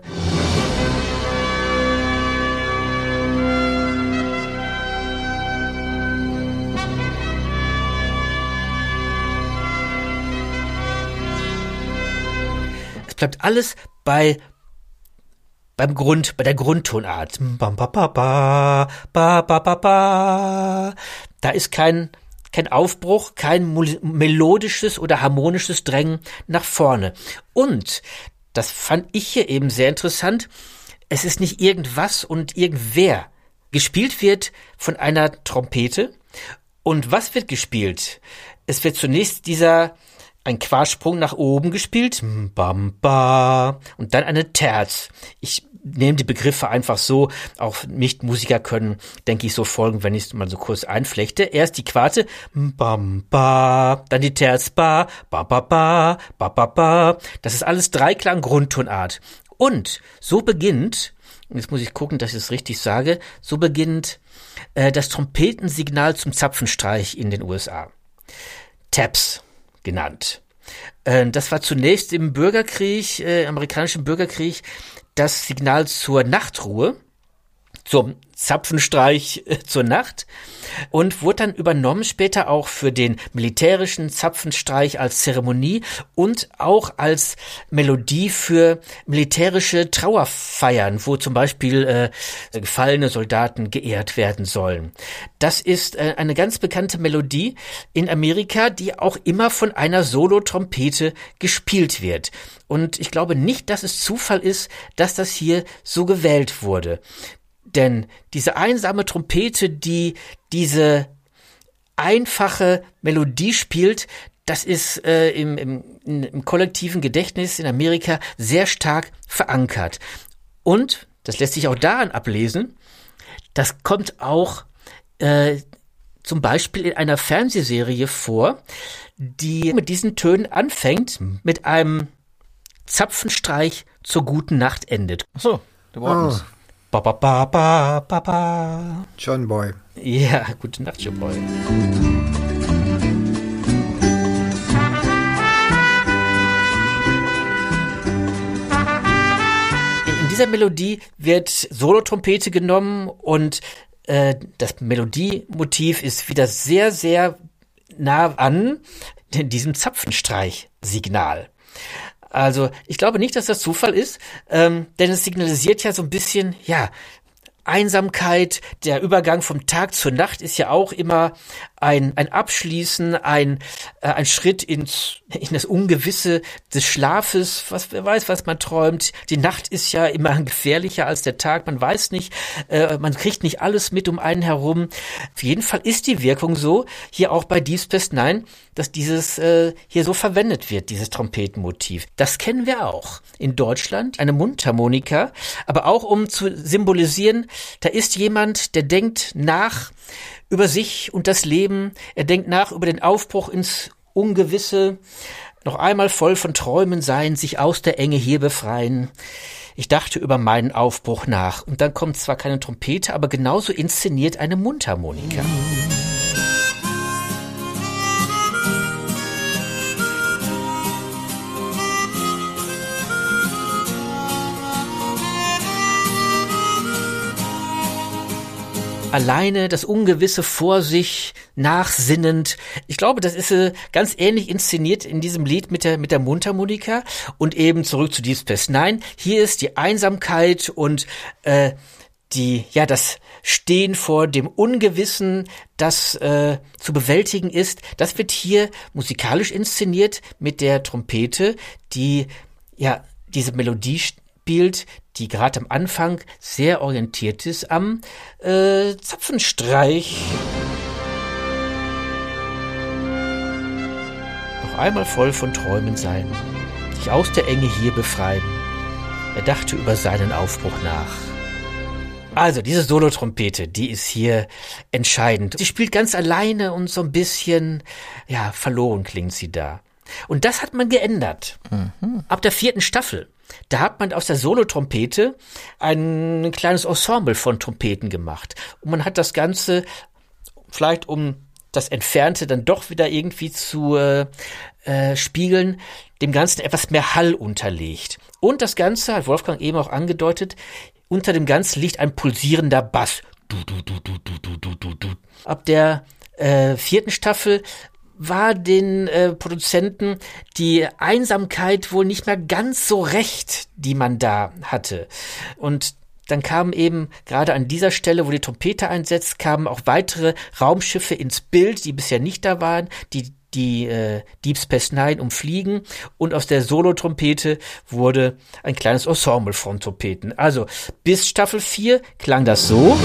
Es bleibt alles bei der Grundtonart. Da ist kein Aufbruch, kein melodisches oder harmonisches Drängen nach vorne. Und, das fand ich hier eben sehr interessant, es ist nicht irgendwas und irgendwer. Gespielt wird von einer Trompete. Und was wird gespielt? Es wird zunächst ein Quartsprung nach oben gespielt, bam, ba, und dann eine Terz. Ich nehme die Begriffe einfach so, auch Nicht-Musiker können, denke ich, so folgen, wenn ich es mal so kurz einflechte. Erst die Quarte, bam, ba, dann die Terz, ba, ba, ba, ba, ba, ba, ba. Das ist alles Dreiklang Grundtonart. Und so beginnt, jetzt muss ich gucken, dass ich es richtig sage, so beginnt das Trompetensignal zum Zapfenstreich in den USA. Taps genannt. Das war zunächst im Bürgerkrieg, amerikanischen Bürgerkrieg, das Signal zur Nachtruhe, zum Zapfenstreich zur Nacht und wurde dann übernommen später auch für den militärischen Zapfenstreich als Zeremonie und auch als Melodie für militärische Trauerfeiern, wo zum Beispiel gefallene Soldaten geehrt werden sollen. Das ist eine ganz bekannte Melodie in Amerika, die auch immer von einer Solo-Trompete gespielt wird. Und ich glaube nicht, dass es Zufall ist, dass das hier so gewählt wurde. Denn diese einsame Trompete, die diese einfache Melodie spielt, das ist im kollektiven Gedächtnis in Amerika sehr stark verankert. Und, das lässt sich auch daran ablesen, das kommt auch zum Beispiel in einer Fernsehserie vor, die mit diesen Tönen anfängt, mit einem Zapfenstreich zur guten Nacht endet. Ach so, The Waltons. Ba, ba, ba, ba, ba, ba. John Boy. Ja, gute Nacht, John Boy. In dieser Melodie wird Solotrompete genommen und das Melodiemotiv ist wieder sehr, sehr nah an diesem Zapfenstreich-Signal. Also ich glaube nicht, dass das Zufall ist, denn es signalisiert ja so ein bisschen, ja, Einsamkeit. Der Übergang vom Tag zur Nacht ist ja auch immer ein Abschließen, ein Schritt in das Ungewisse des Schlafes. Wer weiß, was man träumt. Die Nacht ist ja immer gefährlicher als der Tag. Man weiß nicht, man kriegt nicht alles mit um einen herum. Auf jeden Fall ist die Wirkung so, hier auch bei Deep Space Nine, dass dieses hier so verwendet wird, dieses Trompetenmotiv. Das kennen wir auch in Deutschland, eine Mundharmonika, aber auch um zu symbolisieren, da ist jemand, der denkt nach über sich und das Leben, er denkt nach über den Aufbruch ins Ungewisse, noch einmal voll von Träumen sein, sich aus der Enge hier befreien. Ich dachte über meinen Aufbruch nach. Und dann kommt zwar keine Trompete, aber genauso inszeniert eine Mundharmonika. Alleine das Ungewisse vor sich, nachsinnend. Ich glaube, das ist ganz ähnlich inszeniert in diesem Lied mit der Mundharmonika. Und eben zurück zu Deep Space Nine. Hier ist die Einsamkeit und das Stehen vor dem Ungewissen, das zu bewältigen ist. Das wird hier musikalisch inszeniert mit der Trompete, die ja diese Melodie spielt, die gerade am Anfang sehr orientiert ist am Zapfenstreich. Noch einmal voll von Träumen sein, sich aus der Enge hier befreien. Er dachte über seinen Aufbruch nach. Also, diese Solotrompete, die ist hier entscheidend. Sie spielt ganz alleine und so ein bisschen, ja, verloren klingt sie da. Und das hat man geändert. Mhm. Ab der 4. Staffel. Da hat man aus der Solotrompete ein kleines Ensemble von Trompeten gemacht. Und man hat das Ganze, vielleicht um das Entfernte dann doch wieder irgendwie zu spiegeln, dem Ganzen etwas mehr Hall unterlegt. Und das Ganze, hat Wolfgang eben auch angedeutet, unter dem Ganzen liegt ein pulsierender Bass. Du, du, du, du, du, du, du, du. Ab der 4. Staffel war den Produzenten die Einsamkeit wohl nicht mehr ganz so recht, die man da hatte. Und dann kamen eben gerade an dieser Stelle, wo die Trompete einsetzt, kamen auch weitere Raumschiffe ins Bild, die bisher nicht da waren, die Deep Space Nine umfliegen, und aus der Solo-Trompete wurde ein kleines Ensemble von Trompeten. Also bis Staffel 4 klang das so.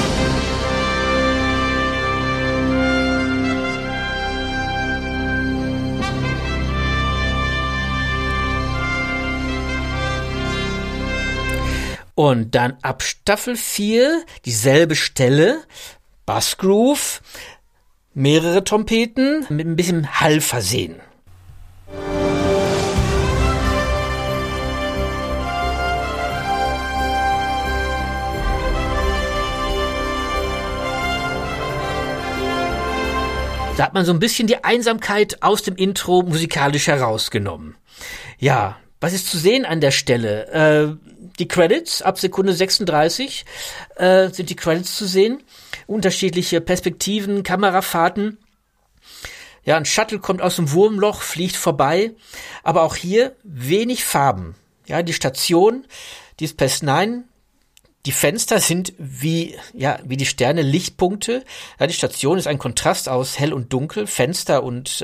Und dann ab Staffel 4 dieselbe Stelle, Bassgroove, mehrere Trompeten mit ein bisschen Hall versehen. Da hat man so ein bisschen die Einsamkeit aus dem Intro musikalisch herausgenommen. Ja, was ist zu sehen an der Stelle? Die Credits, ab Sekunde 36 sind die Credits zu sehen. Unterschiedliche Perspektiven, Kamerafahrten. Ja, ein Shuttle kommt aus dem Wurmloch, fliegt vorbei. Aber auch hier wenig Farben. Ja, die Station, Deep Space Nine, die Fenster sind wie die Sterne Lichtpunkte. Ja, die Station ist ein Kontrast aus hell und dunkel, Fenster und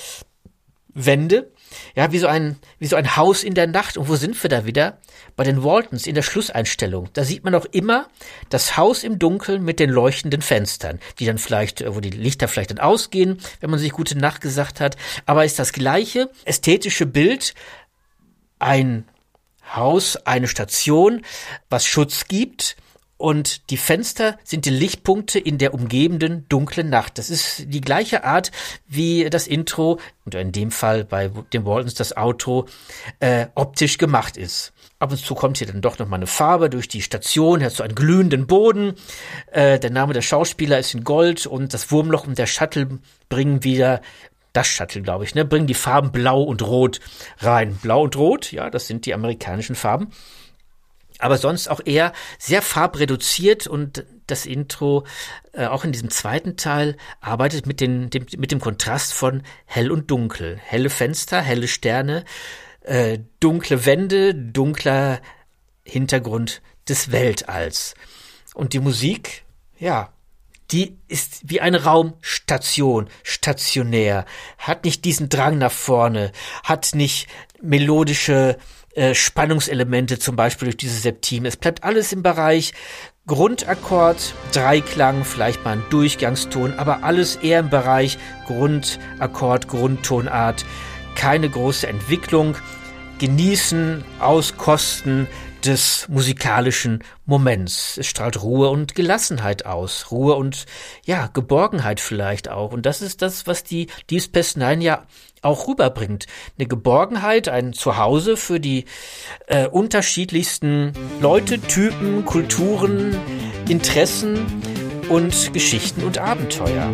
Wände. Ja, wie so ein Haus in der Nacht. Und wo sind wir da wieder? Bei den Waltons in der Schlusseinstellung. Da sieht man auch immer das Haus im Dunkeln mit den leuchtenden Fenstern, die dann vielleicht, wo die Lichter vielleicht dann ausgehen, wenn man sich gute Nacht gesagt hat. Aber ist das gleiche ästhetische Bild, ein Haus, eine Station, was Schutz gibt, und die Fenster sind die Lichtpunkte in der umgebenden dunklen Nacht. Das ist die gleiche Art, wie das Intro, und in dem Fall bei den Waltons das Outro, optisch gemacht ist. Ab und zu kommt hier dann doch nochmal eine Farbe durch die Station, hat so einen glühenden Boden. Der Name der Schauspieler ist in Gold, und das Wurmloch und der Shuttle bringen wieder, das Shuttle, glaube ich, bringen die Farben Blau und Rot rein. Blau und Rot, ja, das sind die amerikanischen Farben. Aber sonst auch eher sehr farbreduziert, und das Intro, auch in diesem zweiten Teil, arbeitet mit dem Kontrast von hell und dunkel. Helle Fenster, helle Sterne, dunkle Wände, dunkler Hintergrund des Weltalls. Und die Musik, ja, die ist wie eine Raumstation, stationär, hat nicht diesen Drang nach vorne, hat nicht melodische Spannungselemente, zum Beispiel durch diese Septime. Es bleibt alles im Bereich Grundakkord, Dreiklang, vielleicht mal ein Durchgangston, aber alles eher im Bereich Grundakkord, Grundtonart. Keine große Entwicklung. Genießen, auskosten des musikalischen Moments. Es strahlt Ruhe und Gelassenheit aus. Ruhe und, Geborgenheit vielleicht auch. Und das ist das, was die Deep Space Nine ja auch rüberbringt. Eine Geborgenheit, ein Zuhause für die unterschiedlichsten Leute, Typen, Kulturen, Interessen und Geschichten und Abenteuer.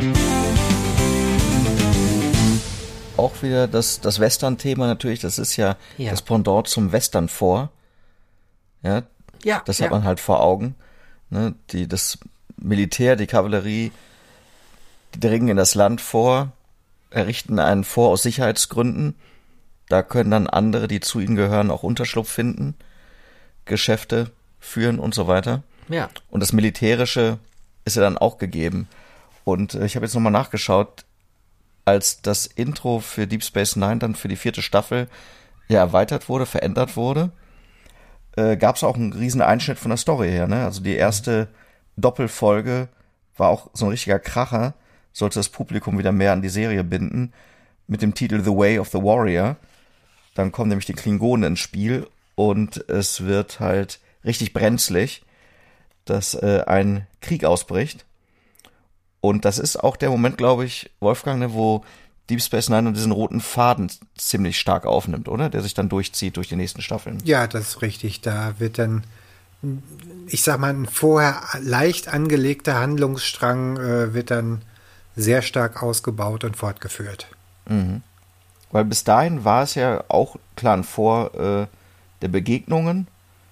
Auch wieder das Western-Thema natürlich, das ist ja das Pendant zum Western vor. Ja, das hat man halt vor Augen. Ne? Das Militär, die Kavallerie, die dringen in das Land vor, errichten einen Fort aus Sicherheitsgründen. Da können dann andere, die zu ihnen gehören, auch Unterschlupf finden, Geschäfte führen und so weiter. Ja. Und das Militärische ist ja dann auch gegeben. Und ich habe jetzt nochmal nachgeschaut, als das Intro für Deep Space Nine dann für die 4. Staffel erweitert wurde, verändert wurde, gab es auch einen riesen Einschnitt von der Story her. Ne? Also die erste Doppelfolge war auch so ein richtiger Kracher, sollte das Publikum wieder mehr an die Serie binden, mit dem Titel The Way of the Warrior. Dann kommen nämlich die Klingonen ins Spiel und es wird halt richtig brenzlig, dass ein Krieg ausbricht. Und das ist auch der Moment, glaube ich, Wolfgang, wo Deep Space Nine diesen roten Faden ziemlich stark aufnimmt, oder? Der sich dann durchzieht durch die nächsten Staffeln. Ja, das ist richtig. Da wird dann, ich sag mal, ein vorher leicht angelegter Handlungsstrang wird dann sehr stark ausgebaut und fortgeführt. Mhm. Weil bis dahin war es ja auch klar ein Vor der Begegnungen,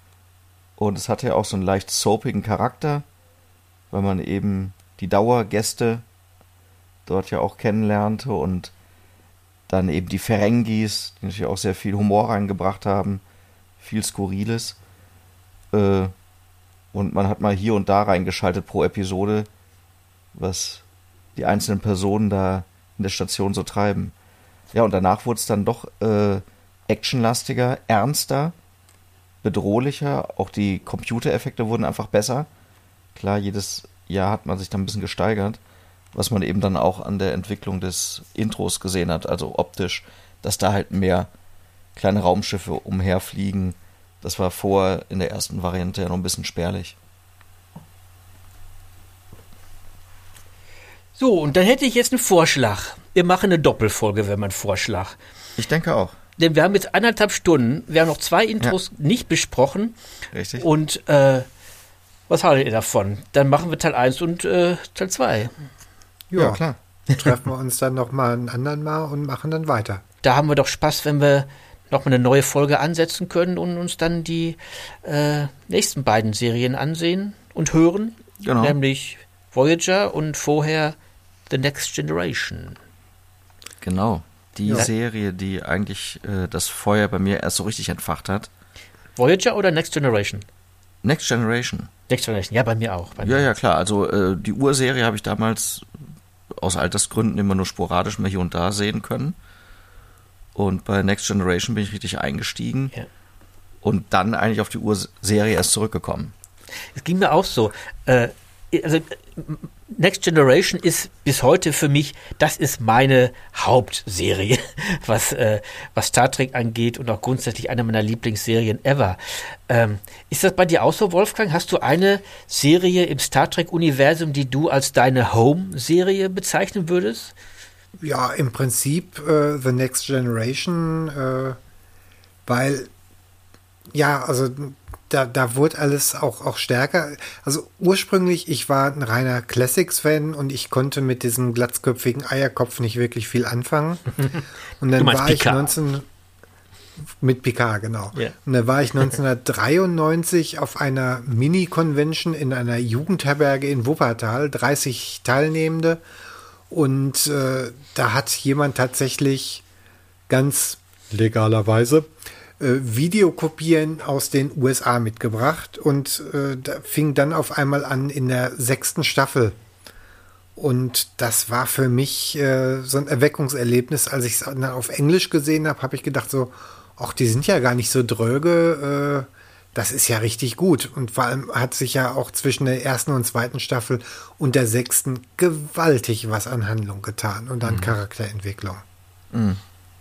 und es hatte ja auch so einen leicht soapigen Charakter, weil man eben die Dauergäste dort ja auch kennenlernte und dann eben die Ferengis, die natürlich auch sehr viel Humor reingebracht haben, viel Skurriles, und man hat mal hier und da reingeschaltet pro Episode, was die einzelnen Personen da in der Station so treiben. Ja, und danach wurde es dann doch actionlastiger, ernster, bedrohlicher, auch die Computereffekte wurden einfach besser. Klar, jedes Jahr hat man sich dann ein bisschen gesteigert, was man eben dann auch an der Entwicklung des Intros gesehen hat, also optisch, dass da halt mehr kleine Raumschiffe umherfliegen. Das war vorher in der ersten Variante ja noch ein bisschen spärlich. So, und dann hätte ich jetzt einen Vorschlag. Wir machen eine Doppelfolge, wenn man Vorschlag. Ich denke auch. Denn wir haben jetzt 1,5 Stunden, wir haben noch 2 Intros nicht besprochen. Richtig. Und was haltet ihr davon? Dann machen wir Teil 1 und Teil 2. Ja, klar. treffen wir uns dann nochmal ein anderen Mal und machen dann weiter. Da haben wir doch Spaß, wenn wir nochmal eine neue Folge ansetzen können und uns dann die nächsten beiden Serien ansehen und hören. Genau. Nämlich Voyager und vorher The Next Generation. Genau. Die Serie, die eigentlich das Feuer bei mir erst so richtig entfacht hat. Voyager oder Next Generation? Next Generation. Next Generation, ja, bei mir auch. Ja, klar. Also die Urserie habe ich damals aus Altersgründen immer nur sporadisch mal hier und da sehen können. Und bei Next Generation bin ich richtig eingestiegen. Ja. Und dann eigentlich auf die Urserie erst zurückgekommen. Es ging mir auch so. Also Next Generation ist bis heute für mich, das ist meine Hauptserie, was Star Trek angeht und auch grundsätzlich eine meiner Lieblingsserien ever. Ist das bei dir auch so, Wolfgang? Hast du eine Serie im Star Trek-Universum, die du als deine Home-Serie bezeichnen würdest? Ja, im Prinzip The Next Generation, weil, ja, also da wurde alles auch stärker. Also ursprünglich, ich war ein reiner Classics-Fan und ich konnte mit diesem glatzköpfigen Eierkopf nicht wirklich viel anfangen. Und dann war Picard. ich mit Picard, genau. Yeah. Und dann war ich 1993 auf einer Mini-Convention in einer Jugendherberge in Wuppertal, 30 Teilnehmende. Und da hat jemand tatsächlich ganz legalerweise Videokopien aus den USA mitgebracht und da fing dann auf einmal an in der 6. Staffel. Und das war für mich so ein Erweckungserlebnis. Als ich es dann auf Englisch gesehen habe, habe ich gedacht so, ach, die sind ja gar nicht so dröge, das ist ja richtig gut. Und vor allem hat sich ja auch zwischen der 1. und 2. Staffel und der 6. gewaltig was an Handlung getan und an Charakterentwicklung. Mhm.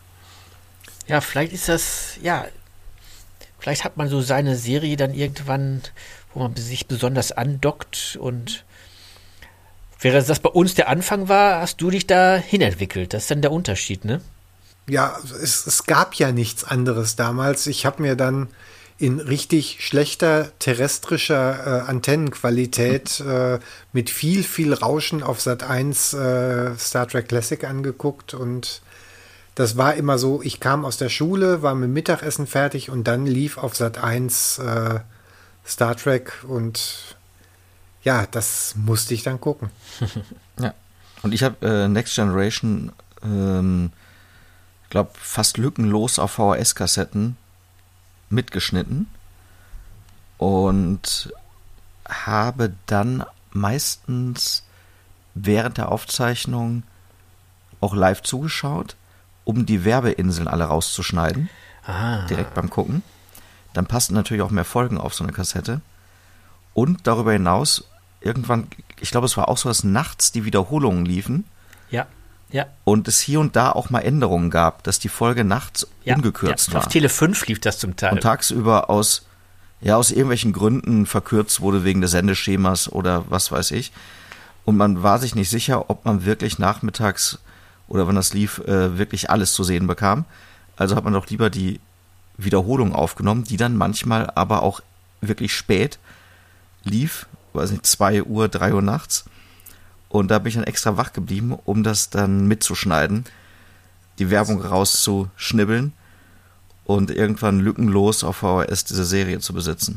Ja, vielleicht ist das, vielleicht hat man so seine Serie dann irgendwann, wo man sich besonders andockt und während das bei uns der Anfang war, hast du dich da hinentwickelt. Das ist dann der Unterschied, ne? Ja, es gab ja nichts anderes damals. Ich habe mir dann in richtig schlechter terrestrischer Antennenqualität mit viel Rauschen auf Sat.1 Star Trek Classic angeguckt und das war immer so, ich kam aus der Schule, war mit Mittagessen fertig und dann lief auf Sat.1 Star Trek und ja, das musste ich dann gucken. Ja, und ich habe Next Generation, glaube fast lückenlos auf VHS-Kassetten mitgeschnitten und habe dann meistens während der Aufzeichnung auch live zugeschaut, um die Werbeinseln alle rauszuschneiden, direkt beim Gucken. Dann passen natürlich auch mehr Folgen auf so eine Kassette. Und darüber hinaus, irgendwann, ich glaube, es war auch so, dass nachts die Wiederholungen liefen. Ja. Und es hier und da auch mal Änderungen gab, dass die Folge nachts ungekürzt war. Auf Tele 5 lief das zum Teil. Und tagsüber aus irgendwelchen Gründen verkürzt wurde wegen des Sendeschemas oder was weiß ich. Und man war sich nicht sicher, ob man wirklich nachmittags oder wann das lief, wirklich alles zu sehen bekam. Also hat man doch lieber die Wiederholung aufgenommen, die dann manchmal aber auch wirklich spät lief, 2 Uhr, 3 Uhr nachts. Und da bin ich dann extra wach geblieben, um das dann mitzuschneiden, die Werbung rauszuschnibbeln und irgendwann lückenlos auf VHS diese Serie zu besitzen.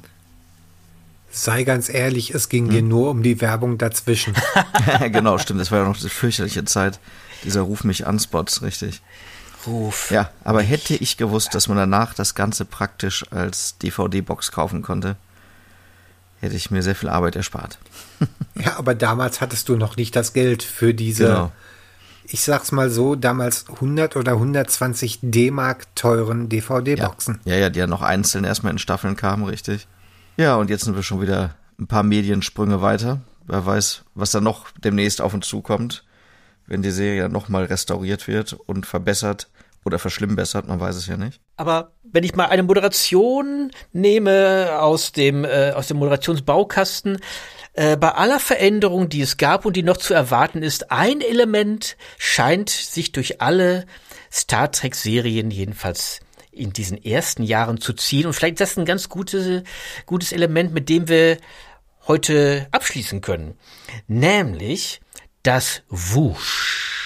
Sei ganz ehrlich, es ging dir nur um die Werbung dazwischen. Genau, stimmt. Das war ja noch die fürchterliche Zeit dieser Ruf-mich-an-Spots, richtig. Ja, aber hätte ich gewusst, dass man danach das Ganze praktisch als DVD-Box kaufen konnte, hätte ich mir sehr viel Arbeit erspart. Ja, aber damals hattest du noch nicht das Geld für diese, ich sag's mal so, damals 100 oder 120 D-Mark teuren DVD-Boxen. Ja, die ja noch einzeln erstmal in Staffeln kamen, richtig. Ja, und jetzt sind wir schon wieder ein paar Mediensprünge weiter. Wer weiß, was da noch demnächst auf uns zukommt, wenn die Serie nochmal restauriert wird und verbessert oder verschlimmbessert, man weiß es ja nicht. Aber wenn ich mal eine Moderation nehme aus dem Moderationsbaukasten, bei aller Veränderung, die es gab und die noch zu erwarten ist, ein Element scheint sich durch alle Star Trek-Serien jedenfalls in diesen ersten Jahren zu ziehen. Und vielleicht ist das ein ganz gutes Element, mit dem wir heute abschließen können. Nämlich das Wusch.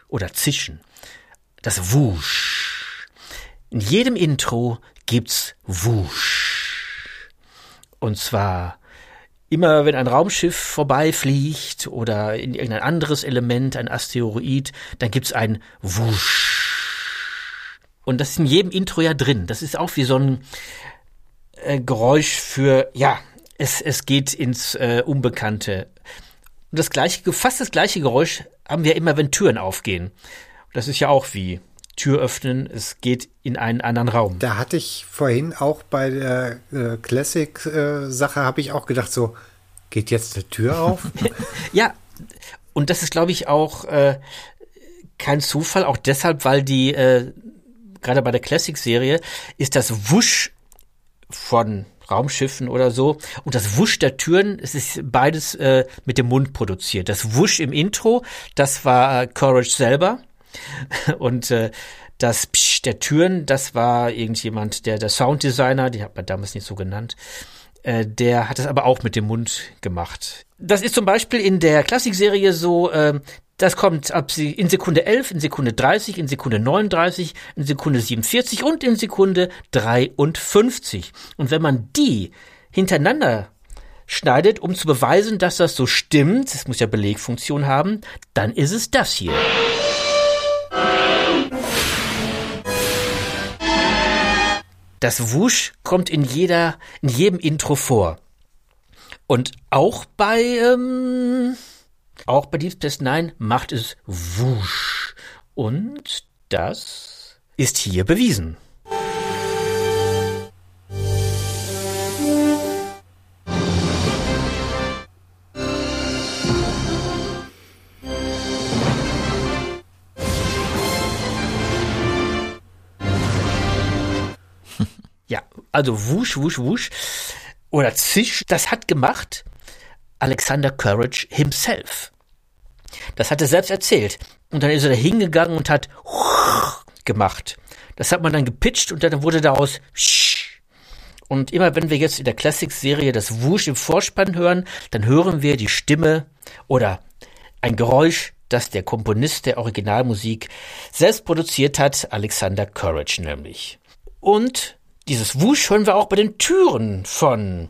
oder Zischen. Das Wusch. In jedem Intro gibt's Wusch. Und zwar immer, wenn ein Raumschiff vorbeifliegt oder in irgendein anderes Element, ein Asteroid, dann gibt's ein Wusch. Und das ist in jedem Intro ja drin. Das ist auch wie so ein Geräusch für, es geht ins Unbekannte. Und fast das gleiche Geräusch haben wir immer, wenn Türen aufgehen. Das ist ja auch wie Tür öffnen, es geht in einen anderen Raum. Da hatte ich vorhin auch bei der Classic-Sache, habe ich auch gedacht, so, geht jetzt eine Tür auf? Ja, und das ist, glaube ich, auch kein Zufall, auch deshalb, weil die, gerade bei der Classic-Serie, ist das Wusch von Raumschiffen oder so und das Wusch der Türen, es ist beides mit dem Mund produziert. Das Wusch im Intro, das war Courage selber. Und das Psch der Türen, das war irgendjemand, der Sounddesigner, die hat man damals nicht so genannt, der hat es aber auch mit dem Mund gemacht. Das ist zum Beispiel in der Klassikserie so, das kommt in Sekunde 11, in Sekunde 30, in Sekunde 39, in Sekunde 47 und in Sekunde 53. Und wenn man die hintereinander schneidet, um zu beweisen, dass das so stimmt, das muss ja Belegfunktion haben, dann ist es das hier. Das Wusch kommt in jedem Intro vor. Und auch bei Deep Space Nine macht es Wusch. Und das ist hier bewiesen. Ja, also Wusch, Wusch, Wusch oder Zisch, das hat gemacht Alexander Courage himself. Das hat er selbst erzählt. Und dann ist er da hingegangen und hat gemacht. Das hat man dann gepitcht und dann wurde daraus Und immer wenn wir jetzt in der Classic-Serie das Wusch im Vorspann hören, dann hören wir die Stimme oder ein Geräusch, das der Komponist der Originalmusik selbst produziert hat, Alexander Courage nämlich. Und dieses Wusch hören wir auch bei den Türen von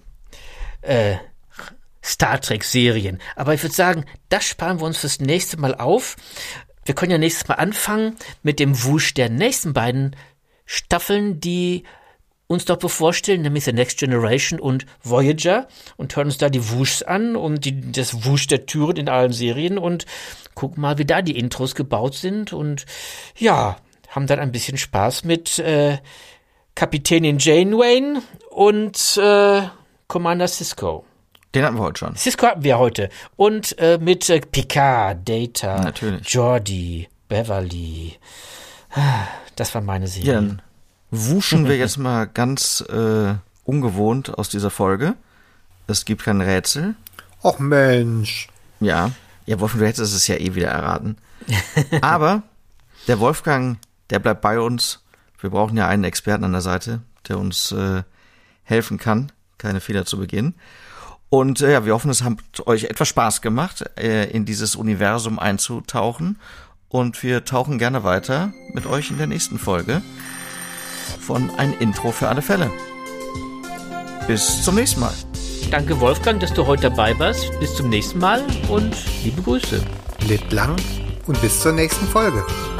Star Trek-Serien. Aber ich würde sagen, das sparen wir uns fürs nächste Mal auf. Wir können ja nächstes Mal anfangen mit dem Wusch der nächsten beiden Staffeln, die uns doch bevorstellen, nämlich The Next Generation und Voyager, und hören uns da die Wuschs an und das Wusch der Türen in allen Serien und gucken mal, wie da die Intros gebaut sind und ja, haben dann ein bisschen Spaß mit Kapitänin Janeway und Commander Sisko. Den hatten wir heute schon. Sisko hatten wir heute. Und mit Picard, Data, natürlich. Geordi, Beverly. Das war meine Serie. Ja, dann wuschen wir jetzt mal ganz ungewohnt aus dieser Folge. Es gibt kein Rätsel. Och Mensch. Ja, Wolfgang, du hättest es ja eh wieder erraten. Aber der Wolfgang, der bleibt bei uns. Wir brauchen ja einen Experten an der Seite, der uns helfen kann, keine Fehler zu begehen. Und wir hoffen, es hat euch etwas Spaß gemacht, in dieses Universum einzutauchen. Und wir tauchen gerne weiter mit euch in der nächsten Folge von Ein Intro für alle Fälle. Bis zum nächsten Mal. Danke, Wolfgang, dass du heute dabei warst. Bis zum nächsten Mal und liebe Grüße. Lebt lang und bis zur nächsten Folge.